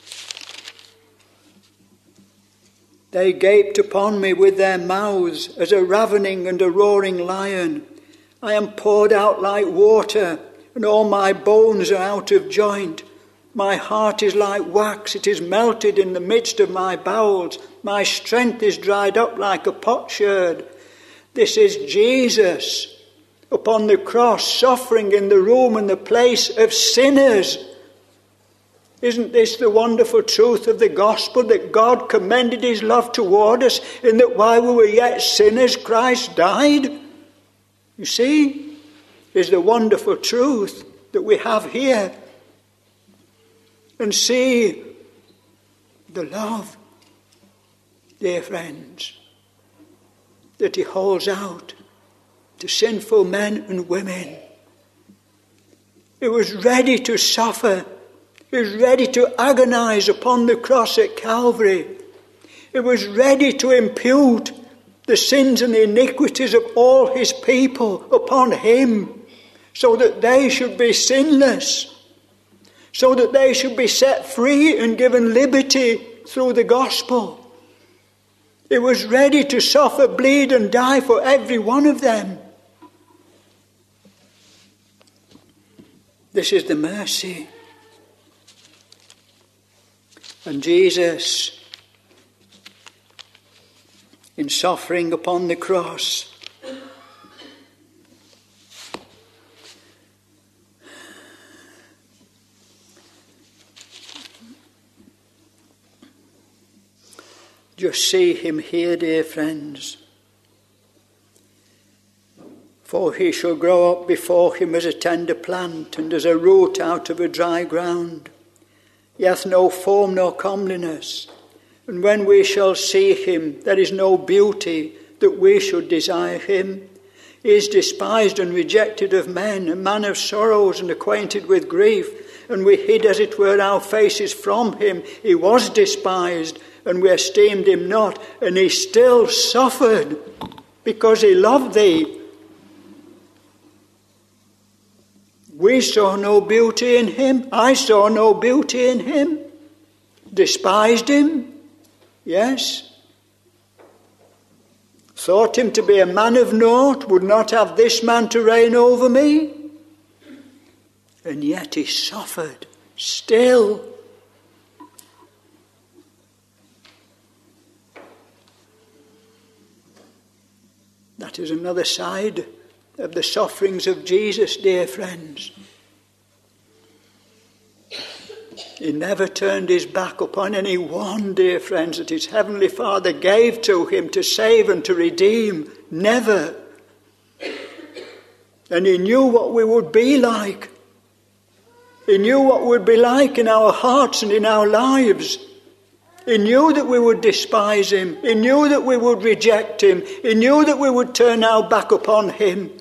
[SPEAKER 2] They gaped upon me with their mouths as a ravening and a roaring lion. I am poured out like water, and all my bones are out of joint. My heart is like wax, it is melted in the midst of my bowels. My strength is dried up like a potsherd. This is Jesus upon the cross, suffering in the room and the place of sinners. Isn't this the wonderful truth of the gospel, that God commended his love toward us in that while we were yet sinners, Christ died? You see, is the wonderful truth that we have here. And see the love, dear friends, that he holds out to sinful men and women. It was ready to suffer. It was ready to agonize upon the cross at Calvary. It was ready to impute the sins and the iniquities of all his people upon him, so that they should be sinless, so that they should be set free and given liberty through the gospel. It was ready to suffer, bleed and die for every one of them. This is the mercy. And Jesus, in suffering upon the cross, just see him here, dear friends. For he shall grow up before him as a tender plant, and as a root out of a dry ground. He hath no form nor comeliness. And when we shall see him, there is no beauty that we should desire him. He is despised and rejected of men, a man of sorrows and acquainted with grief. And we hid, as it were, our faces from him. He was despised, and we esteemed him not. And he still suffered, because he loved thee. We saw no beauty in him. I saw no beauty in him. Despised him. Yes. Thought him to be a man of naught. Would not have this man to reign over me. And yet he suffered still. That is another side of the sufferings of Jesus, dear friends. He never turned his back upon any one, dear friends, that his Heavenly Father gave to him to save and to redeem. Never. And he knew what we would be like. He knew what we'd be like in our hearts and in our lives. He knew that we would despise him. He knew that we would reject him. He knew that we would turn our back upon him.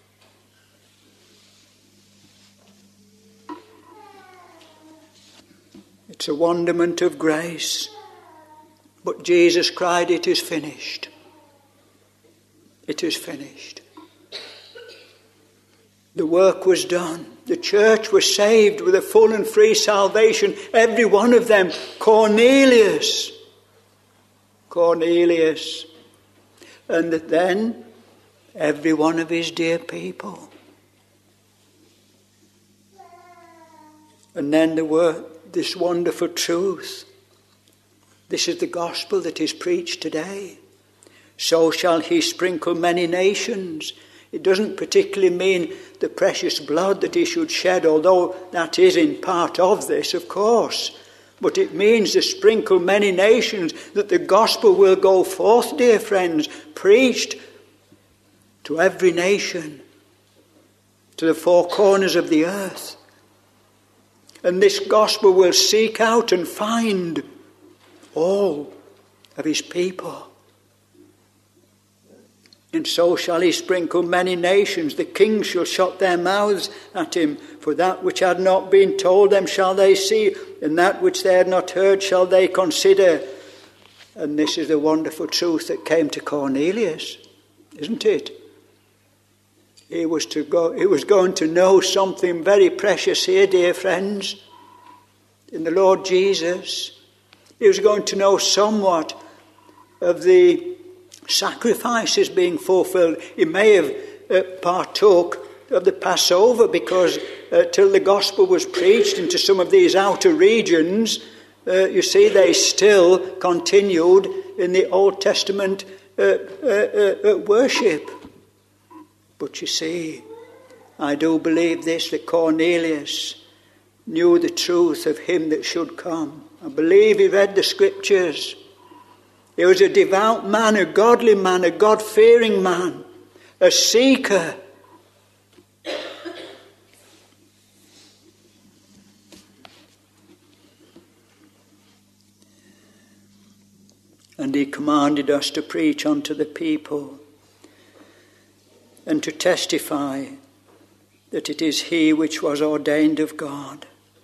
[SPEAKER 2] It's a wonderment of grace. But Jesus cried, "It is finished. It is finished." The work was done. The church was saved with a full and free salvation. Every one of them. Cornelius. Cornelius. And then every one of his dear people. And then there were this wonderful truth. This is the gospel that is preached today. So shall he sprinkle many nations. It doesn't particularly mean the precious blood that he should shed, although that is in part of this, of course. But it means to sprinkle many nations, that the gospel will go forth, dear friends, preached to every nation, to the four corners of the earth. And this gospel will seek out and find all of his people. And so shall he sprinkle many nations. The kings shall shut their mouths at him. For that which had not been told them shall they see, and that which they had not heard shall they consider. And this is the wonderful truth that came to Cornelius, isn't it? He was to go. He was going to know something very precious here, dear friends, in the Lord Jesus. He was going to know somewhat of the sacrifices being fulfilled. He may have uh, partook of the Passover, because uh, till the gospel was preached into some of these outer regions, uh, you see, they still continued in the Old Testament uh, uh, uh, worship. But you see, I do believe this, that Cornelius knew the truth of him that should come. I believe he read the scriptures. He was a devout man, a godly man, a God-fearing man, a seeker. And he commanded us to preach unto the people and to testify that it is he which was ordained of God.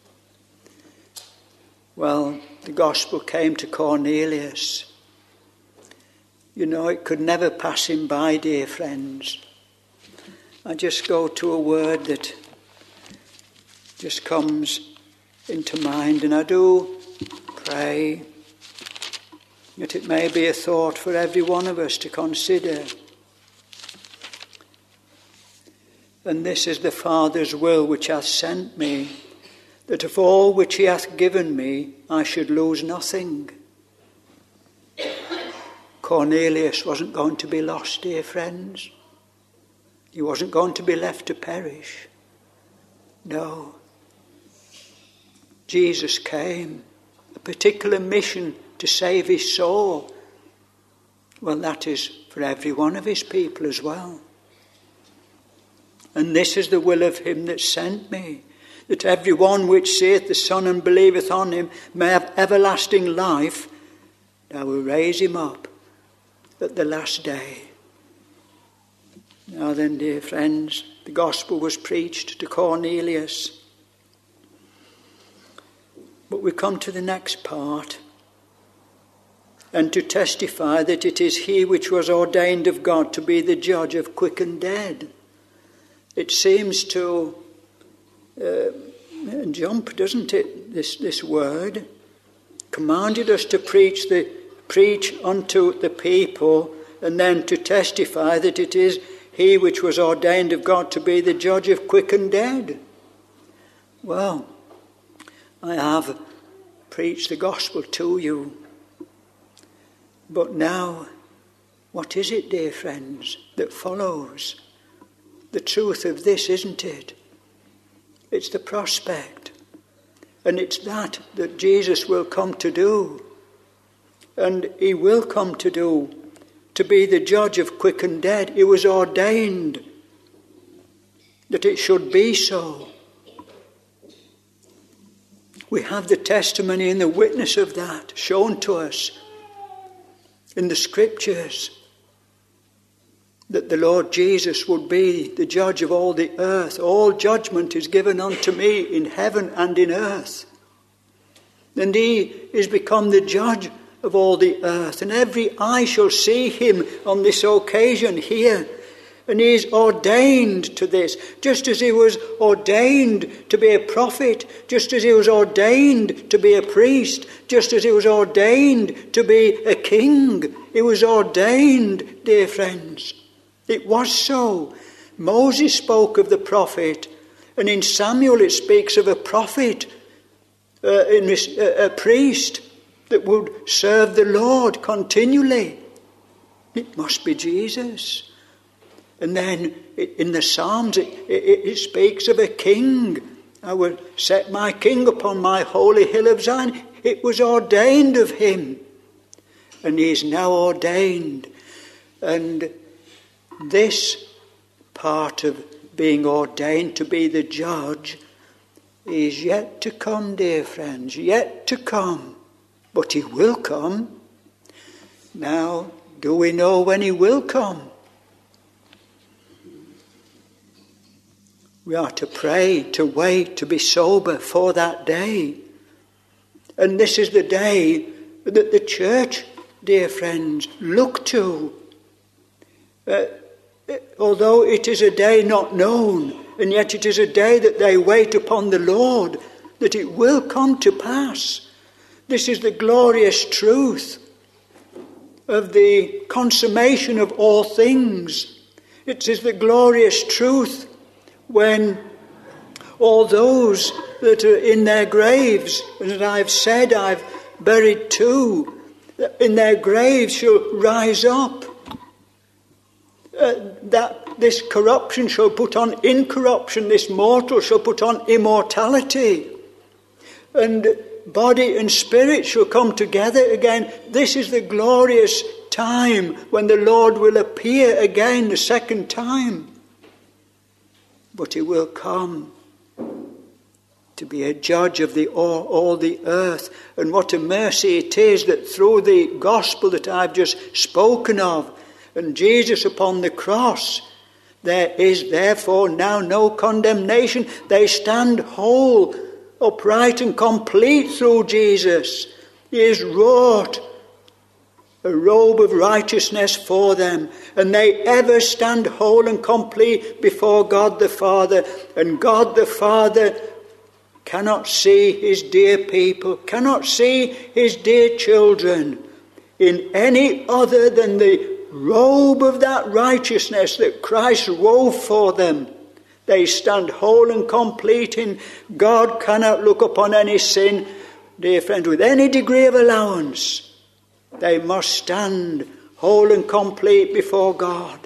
[SPEAKER 2] Well, the gospel came to Cornelius. You know, it could never pass him by, dear friends. I just go to a word that just comes into mind, and I do pray that it may be a thought for every one of us to consider. And this is the Father's will which hath sent me, that of all which he hath given me I should lose nothing. Cornelius wasn't going to be lost, dear friends. He wasn't going to be left to perish. No. Jesus came, a particular mission to save his soul. Well, that is for every one of his people as well. And this is the will of him that sent me, that every one which seeth the Son and believeth on him may have everlasting life, and I will raise him up at the last day. Now then, dear friends, the gospel was preached to Cornelius. But we come to the next part. And to testify that it is he which was ordained of God to be the judge of quick and dead. It seems to uh, jump, doesn't it, this, this word? Commanded us to preach the preach unto the people, and then to testify that it is he which was ordained of God to be the judge of quick and dead. Well, I have preached the gospel to you. But now, what is it, dear friends, that follows? The truth of this, isn't it? It's the prospect. And it's that that Jesus will come to do. And he will come to do, to be the judge of quick and dead. It was ordained that it should be so. We have the testimony and the witness of that shown to us in the scriptures, that the Lord Jesus would be the judge of all the earth. All judgment is given unto me in heaven and in earth. And he is become the judge of all the earth. And every eye shall see him on this occasion here. And he is ordained to this, just as he was ordained to be a prophet, just as he was ordained to be a priest, just as he was ordained to be a king. He was ordained, dear friends. It was so. Moses spoke of the prophet, and in Samuel it speaks of a prophet, uh, in this, uh, a priest that would serve the Lord continually. It must be Jesus. And then in the Psalms it, it, it speaks of a king. I will set my king upon my holy hill of Zion. It was ordained of him. And he is now ordained. And this part of being ordained to be the judge is yet to come, dear friends, yet to come. But he will come. Now, do we know when he will come? We are to pray, to wait, to be sober for that day. And this is the day that the church, dear friends, look to. Uh, although it is a day not known, and yet it is a day that they wait upon the Lord, that it will come to pass. This is the glorious truth of the consummation of all things. It is the glorious truth when all those that are in their graves, and as I've said, I've buried two, in their graves shall rise up. Uh, that this corruption shall put on incorruption, this mortal shall put on immortality. And body and spirit shall come together again. This is the glorious time when the Lord will appear again the second time. But he will come to be a judge of the all, all the earth. And what a mercy it is that through the gospel that I've just spoken of, and Jesus upon the cross, there is therefore now no condemnation. They stand whole, upright and complete through Jesus. He is wrought a robe of righteousness for them, and they ever stand whole and complete before God the Father. And God the Father cannot see his dear people, cannot see his dear children in any other than the robe of that righteousness that Christ wove for them. They stand whole and complete in God. Cannot look upon any sin, dear friend, with any degree of allowance. They must stand whole and complete before God.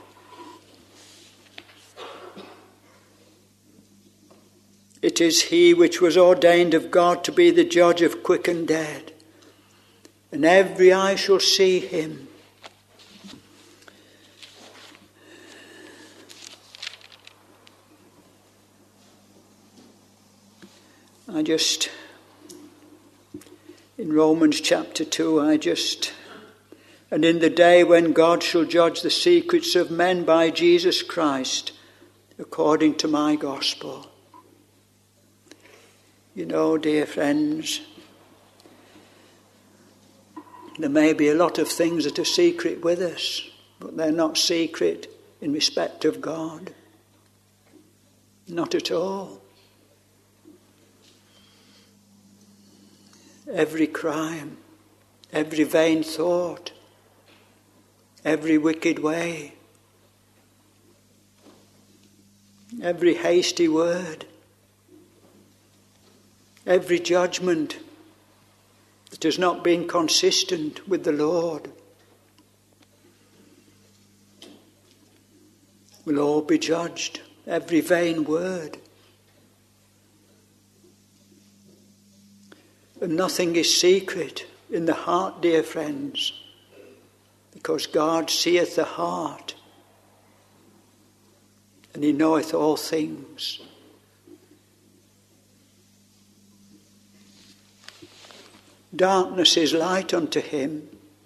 [SPEAKER 2] It is he which was ordained of God to be the judge of quick and dead. And every eye shall see him. I just, in Romans chapter two, I just, and in the day when God shall judge the secrets of men by Jesus Christ, according to my gospel. You know, dear friends, there may be a lot of things that are secret with us, but they're not secret in respect of God. Not at all. Every crime, every vain thought, every wicked way, every hasty word, every judgment that has not been consistent with the Lord will all be judged. Every vain word. And nothing is secret in the heart, dear friends, because God seeth the heart, and he knoweth all things. Darkness is light unto him,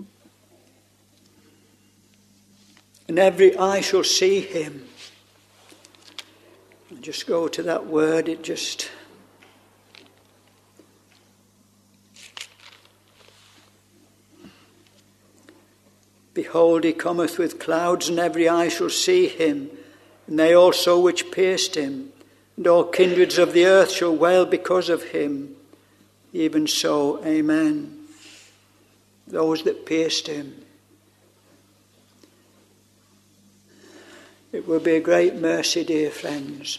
[SPEAKER 2] and every eye shall see him. I'll just go to that word, it just... Behold, he cometh with clouds, and every eye shall see him, and they also which pierced him, and all kindreds of the earth shall wail because of him. Even so, amen. Those that pierced him. It would be a great mercy, dear friends,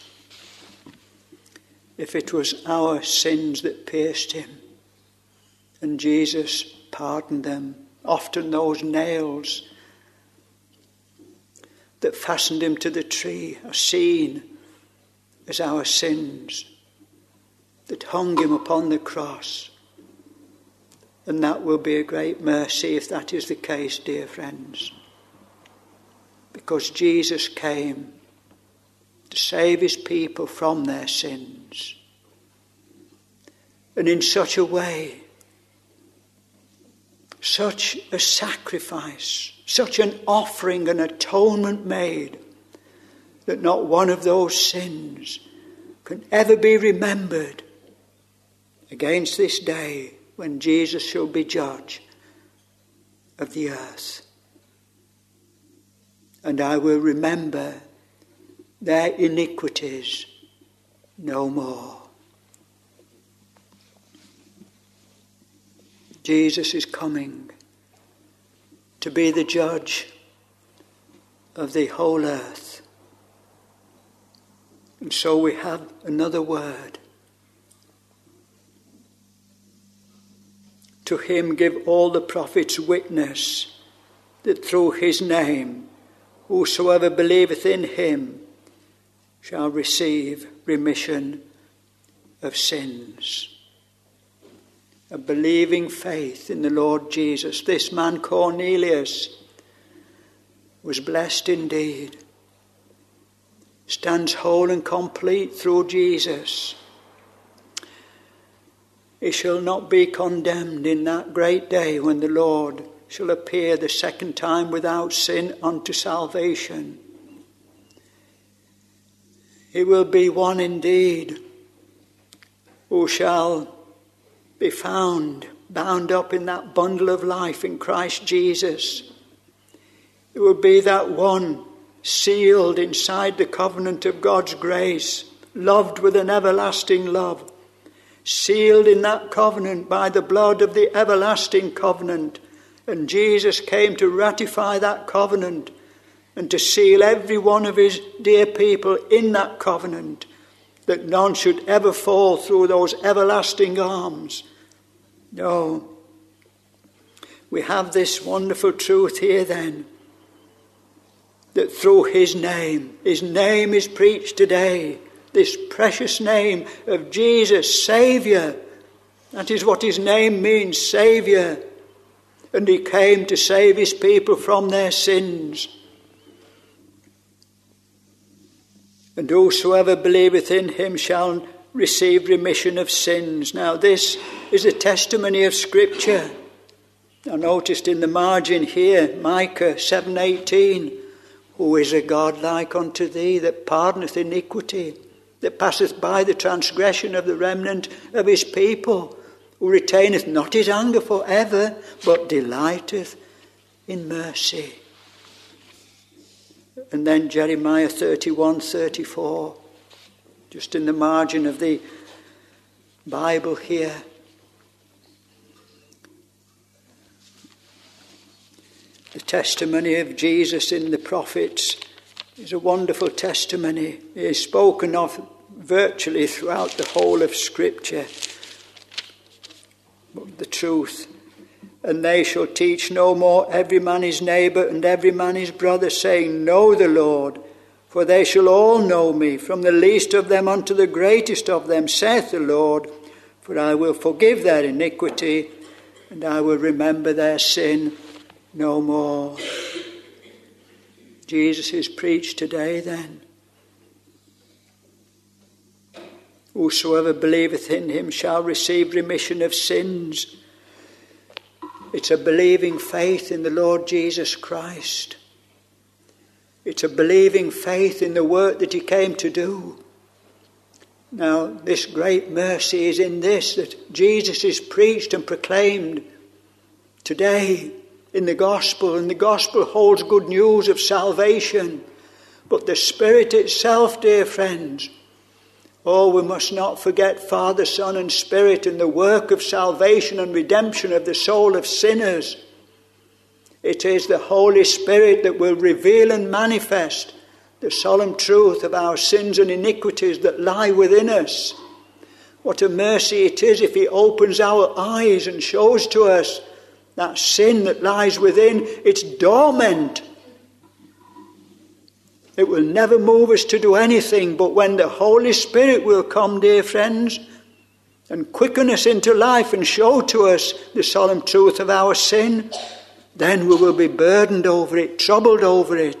[SPEAKER 2] if it was our sins that pierced him, and Jesus pardoned them. Often those nails that fastened him to the tree are seen as our sins that hung him upon the cross. And that will be a great mercy if that is the case, dear friends. Because Jesus came to save his people from their sins. And in such a way, such a sacrifice, such an offering and atonement made, that not one of those sins can ever be remembered against this day when Jesus shall be judge of the earth. And I will remember their iniquities no more. Jesus is coming to be the judge of the whole earth. And so we have another word. To him give all the prophets witness that through his name whosoever believeth in him shall receive remission of sins. A believing faith in the Lord Jesus. This man Cornelius was blessed indeed. Stands whole and complete through Jesus. He shall not be condemned in that great day when the Lord shall appear the second time without sin unto salvation. He will be one indeed who shall be found bound up in that bundle of life in Christ Jesus. It will be that one sealed inside the covenant of God's grace, loved with an everlasting love, sealed in that covenant by the blood of the everlasting covenant. And Jesus came to ratify that covenant and to seal every one of his dear people in that covenant, that none should ever fall through those everlasting arms. No. We have this wonderful truth here then, that through his name, his name is preached today, this precious name of Jesus, Saviour. That is what his name means, Saviour. And he came to save his people from their sins. And whosoever believeth in him shall receive remission of sins. Now this is a testimony of Scripture. I noticed in the margin here, Micah seven eighteen, who is a God like unto thee, that pardoneth iniquity, that passeth by the transgression of the remnant of his people, who retaineth not his anger for ever, but delighteth in mercy. And then Jeremiah thirty-one thirty-four, just in the margin of the Bible here. The testimony of Jesus in the prophets is a wonderful testimony. It is spoken of virtually throughout the whole of Scripture. The truth. And they shall teach no more every man his neighbour and every man his brother, saying, Know the Lord, for they shall all know me, from the least of them unto the greatest of them, saith the Lord. For I will forgive their iniquity, and I will remember their sin no more. Jesus is preached today then. Whosoever believeth in him shall receive remission of sins. It's a believing faith in the Lord Jesus Christ. It's a believing faith in the work that he came to do. Now, this great mercy is in this, that Jesus is preached and proclaimed today in the gospel, and the gospel holds good news of salvation. But the Spirit itself, dear friends, oh, we must not forget Father, Son and Spirit in the work of salvation and redemption of the soul of sinners. It is the Holy Spirit that will reveal and manifest the solemn truth of our sins and iniquities that lie within us. What a mercy it is if he opens our eyes and shows to us that sin that lies within, its dormant. It will never move us to do anything, but when the Holy Spirit will come, dear friends, and quicken us into life and show to us the solemn truth of our sin, then we will be burdened over it, troubled over it.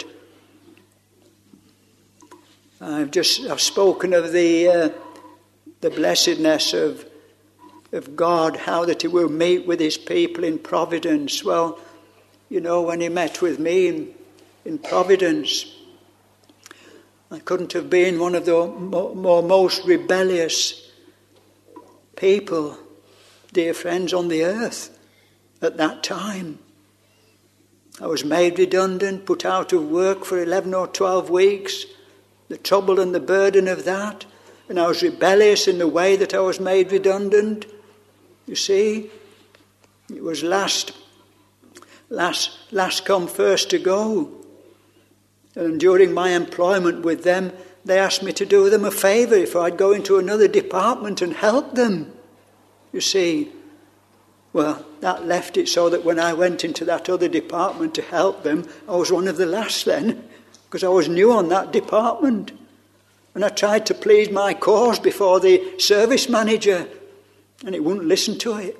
[SPEAKER 2] I've just I've spoken of the uh, the blessedness of of God, how that he will meet with his people in Providence. Well, you know, when he met with me in, in Providence, I couldn't have been one of the more, more most rebellious people, dear friends, on the earth at that time. I was made redundant, put out of work for eleven or twelve weeks, the trouble and the burden of that, and I was rebellious in the way that I was made redundant. You see, it was last, last, last come, first to go. And during my employment with them, they asked me to do them a favour if I'd go into another department and help them. You see, well, that left it so that when I went into that other department to help them, I was one of the last then, because I was new on that department. And I tried to please my cause before the service manager, and he wouldn't listen to it.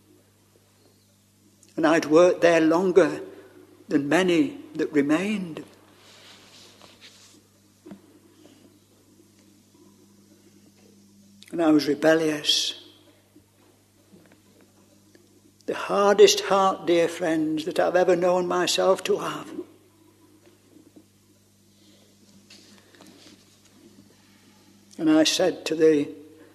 [SPEAKER 2] And I'd worked there longer than many that remained. And I was rebellious. The hardest heart, dear friends, that I've ever known myself to have. And I said to the,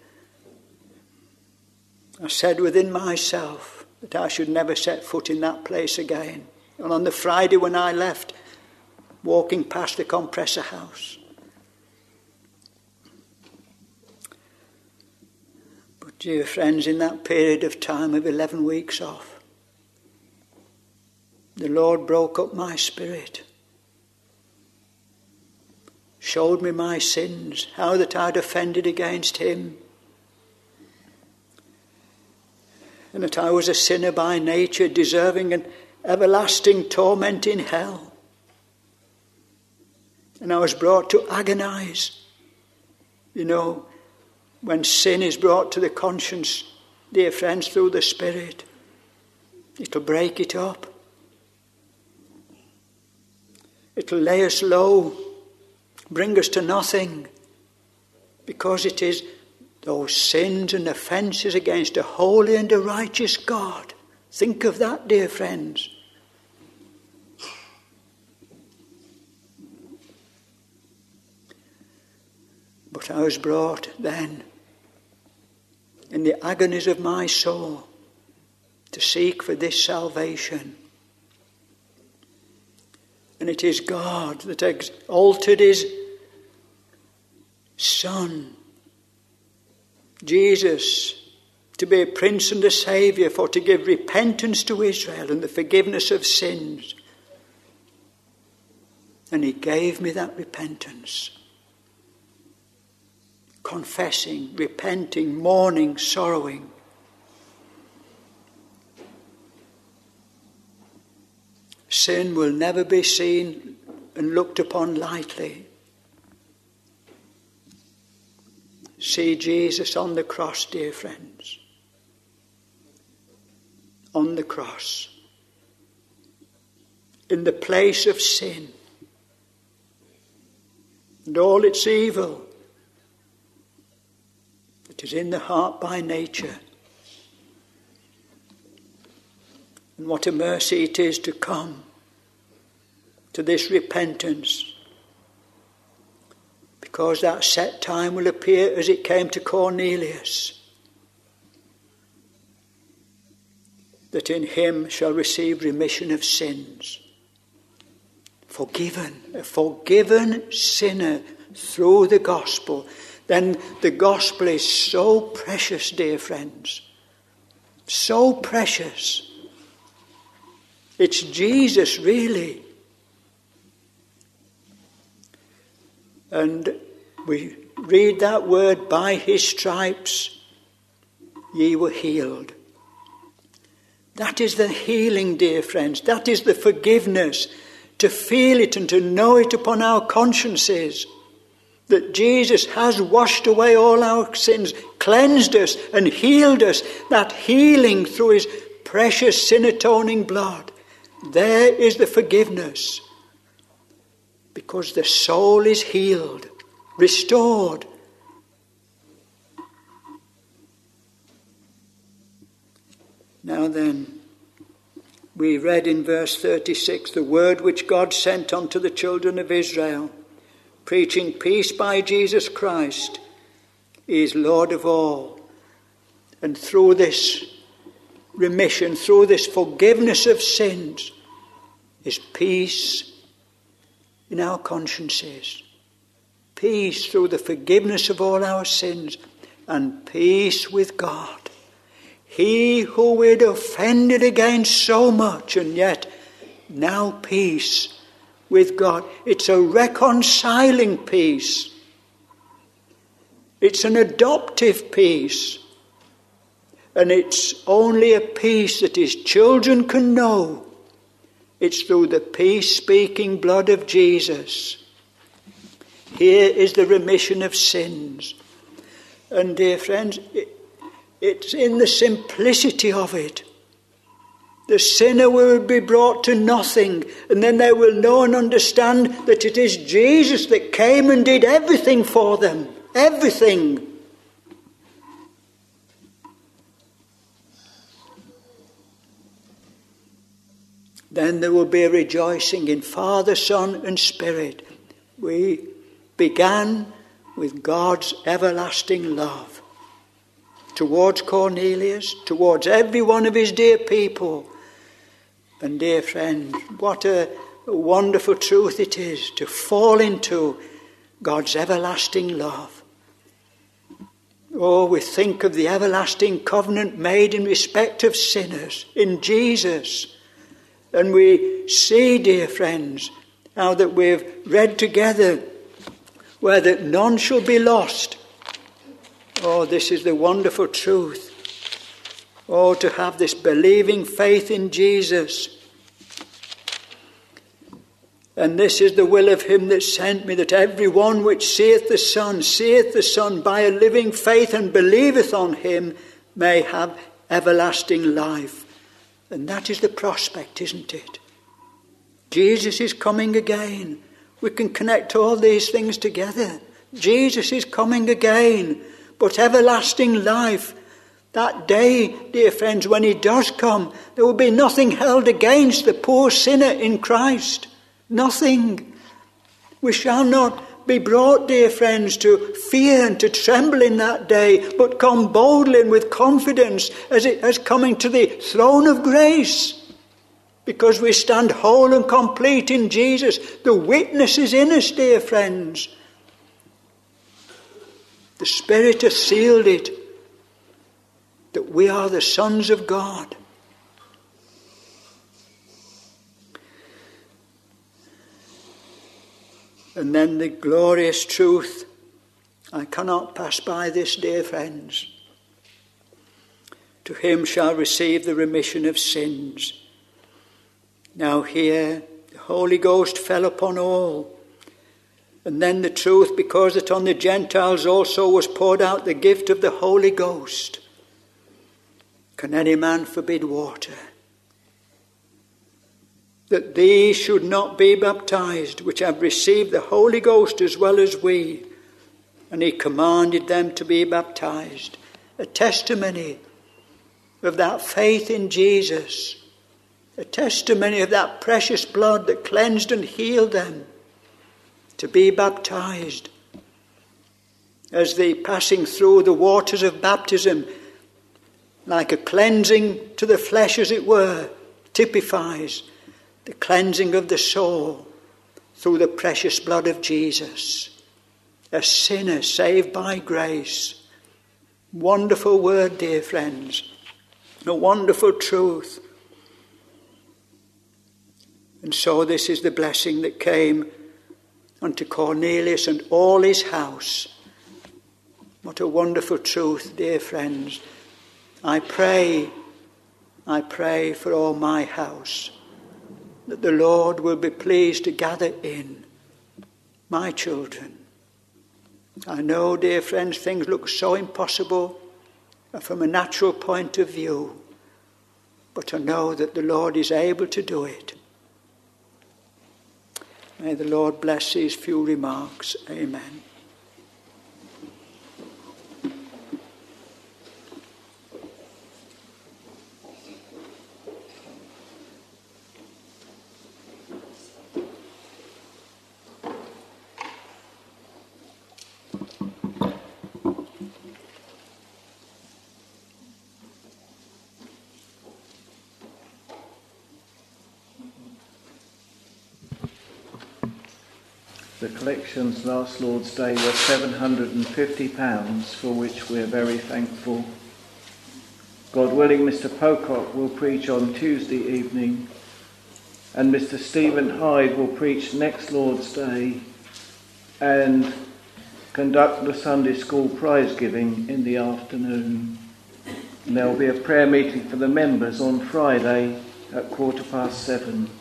[SPEAKER 2] I said within myself that I should never set foot in that place again. And on the Friday when I left, walking past the compressor house, but dear friends, in that period of time of eleven weeks off, the Lord broke up my spirit, showed me my sins, how that I'd offended against him, and that I was a sinner by nature, deserving an everlasting torment in hell. And I was brought to agonize. You know, when sin is brought to the conscience, dear friends, through the Spirit, it'll break it up. It'll lay us low, bring us to nothing, because it is those sins and offences against a holy and a righteous God. Think of that, dear friends. But I was brought then, in the agonies of my soul, to seek for this salvation. And it is God that exalted his Son, Jesus, to be a Prince and a Saviour, for to give repentance to Israel and the forgiveness of sins. And he gave me that repentance. Confessing, repenting, mourning, sorrowing. Sin will never be seen and looked upon lightly. See Jesus on the cross, dear friends. on the cross, in the place of sin and all its evil that is in the heart by nature. And what a mercy it is to come to this repentance, because that set time will appear as it came to Cornelius, that in him shall receive remission of sins. Forgiven, a forgiven sinner through the gospel. Then the gospel is so precious, dear friends. So precious. It's Jesus, really. And we read that word, by his stripes ye were healed. That is the healing, dear friends. That is the forgiveness. To feel it and to know it upon our consciences. That Jesus has washed away all our sins, cleansed us and healed us. That healing through his precious sin-atoning blood. There is the forgiveness. Because the soul is healed, restored. Now then, we read in verse thirty-six, the word which God sent unto the children of Israel, preaching peace by Jesus Christ, he is Lord of all. And through this remission, through this forgiveness of sins, is peace in our consciences. Peace through the forgiveness of all our sins, and peace with God. He who we'd offended against so much, and yet now peace with God. It's a reconciling peace. It's an adoptive peace. And it's only a peace that his children can know. It's through the peace-speaking blood of Jesus. Here is the remission of sins. And dear friends, it, it's in the simplicity of it. The sinner will be brought to nothing, and then they will know and understand that it is Jesus that came and did everything for them. Everything. Then there will be a rejoicing in Father, Son and Spirit. We began with God's everlasting love towards Cornelius, towards every one of his dear people. And dear friend, what a wonderful truth it is to fall into God's everlasting love. Oh, we think of the everlasting covenant made in respect of sinners in Jesus. And we see, dear friends, how that we've read together where that none shall be lost. Oh, this is the wonderful truth. Oh, to have this believing faith in Jesus. And this is the will of him that sent me, that every one which seeth the Son, seeth the Son by a living faith and believeth on him, may have everlasting life. And that is the prospect, isn't it? Jesus is coming again. We can connect all these things together. Jesus is coming again. But everlasting life, that day, dear friends, when he does come, there will be nothing held against the poor sinner in Christ. Nothing. We shall not be brought, dear friends, to fear and to tremble in that day, but come boldly and with confidence as it as coming to the throne of grace. Because we stand whole and complete in Jesus. The witness is in us, dear friends. The Spirit has sealed it, that we are the sons of God. And then the glorious truth, I cannot pass by this, dear friends. To him shall receive the remission of sins. Now here, the Holy Ghost fell upon all. And then the truth, because that on the Gentiles also was poured out the gift of the Holy Ghost. Can any man forbid water? That these should not be baptized, which have received the Holy Ghost as well as we. And he commanded them to be baptized. A testimony of that faith in Jesus. A testimony of that precious blood that cleansed and healed them. To be baptized. As the passing through the waters of baptism, like a cleansing to the flesh as it were, typifies the cleansing of the soul through the precious blood of Jesus. A sinner saved by grace. Wonderful word, dear friends. A wonderful truth. And so this is the blessing that came unto Cornelius and all his house. What a wonderful truth, dear friends. I pray, I pray for all my house, that the Lord will be pleased to gather in my children. I know, dear friends, things look so impossible from a natural point of view, but I know that the Lord is able to do it. May the Lord bless these few remarks. Amen.
[SPEAKER 1] The collections last Lord's Day were seven hundred fifty pounds, for which we're very thankful. God willing, Mister Pocock will preach on Tuesday evening, and Mister Stephen Hyde will preach next Lord's Day and conduct the Sunday School prize giving in the afternoon. And there will be a prayer meeting for the members on Friday at quarter past seven.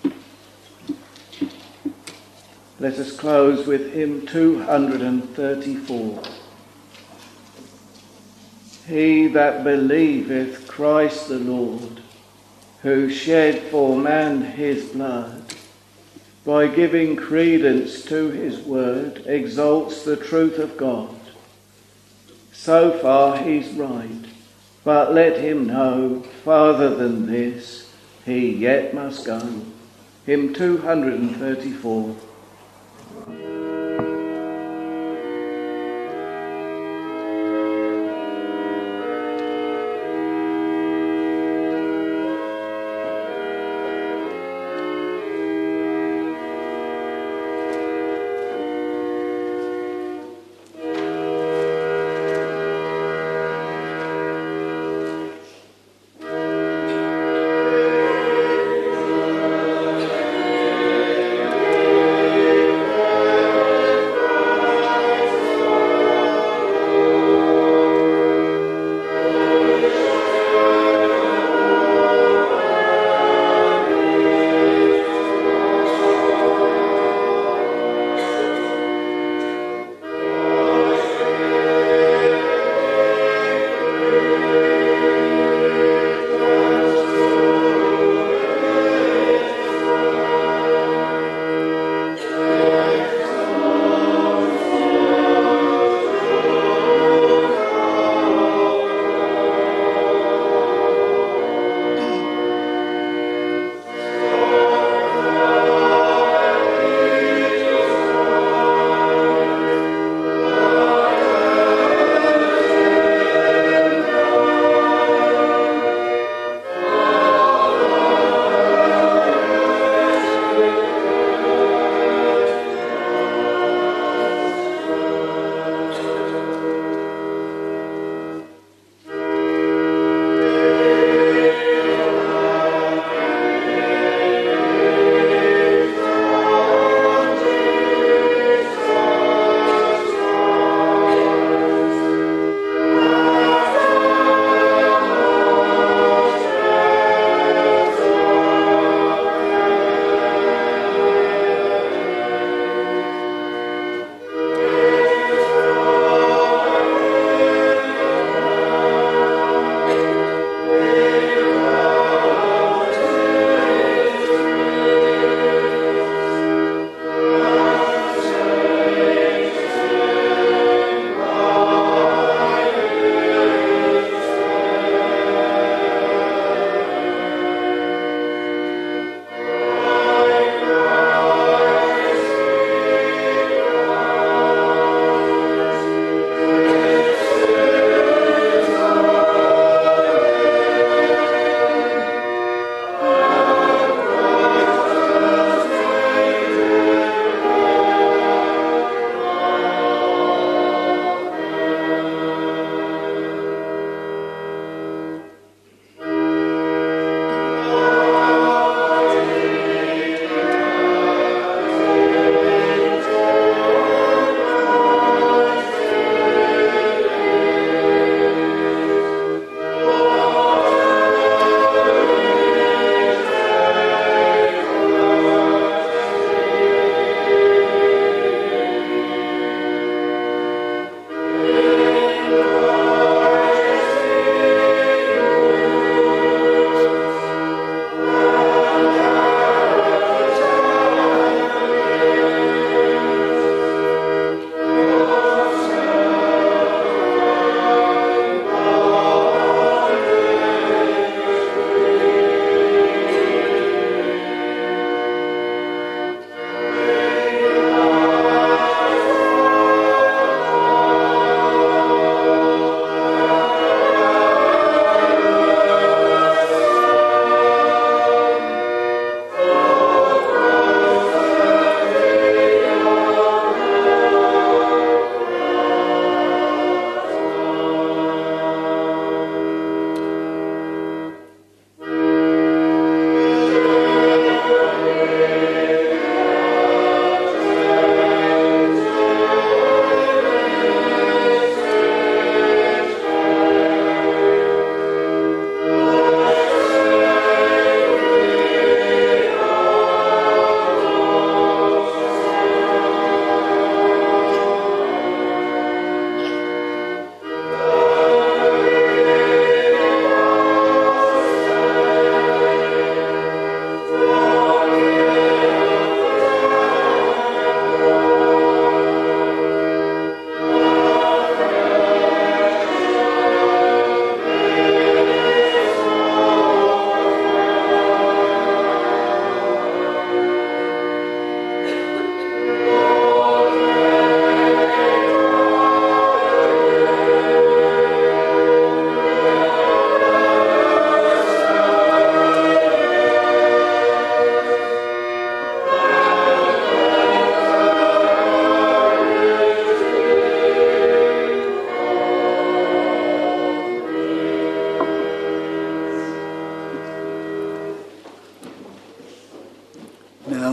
[SPEAKER 1] Let us close with hymn two hundred thirty-four. He that believeth Christ the Lord, who shed for man his blood, by giving credence to his word, exalts the truth of God. So far he's right, but let him know, farther than this, he yet must go. Hymn two hundred thirty-four.
[SPEAKER 3] Amen.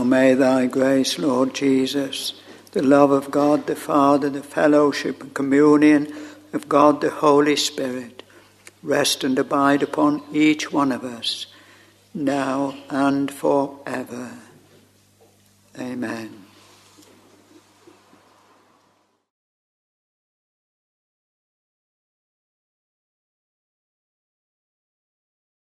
[SPEAKER 2] may thy grace, Lord Jesus, the love of God the Father, the fellowship and communion of God the Holy Spirit, rest and abide upon each one of us, now and forever. Amen.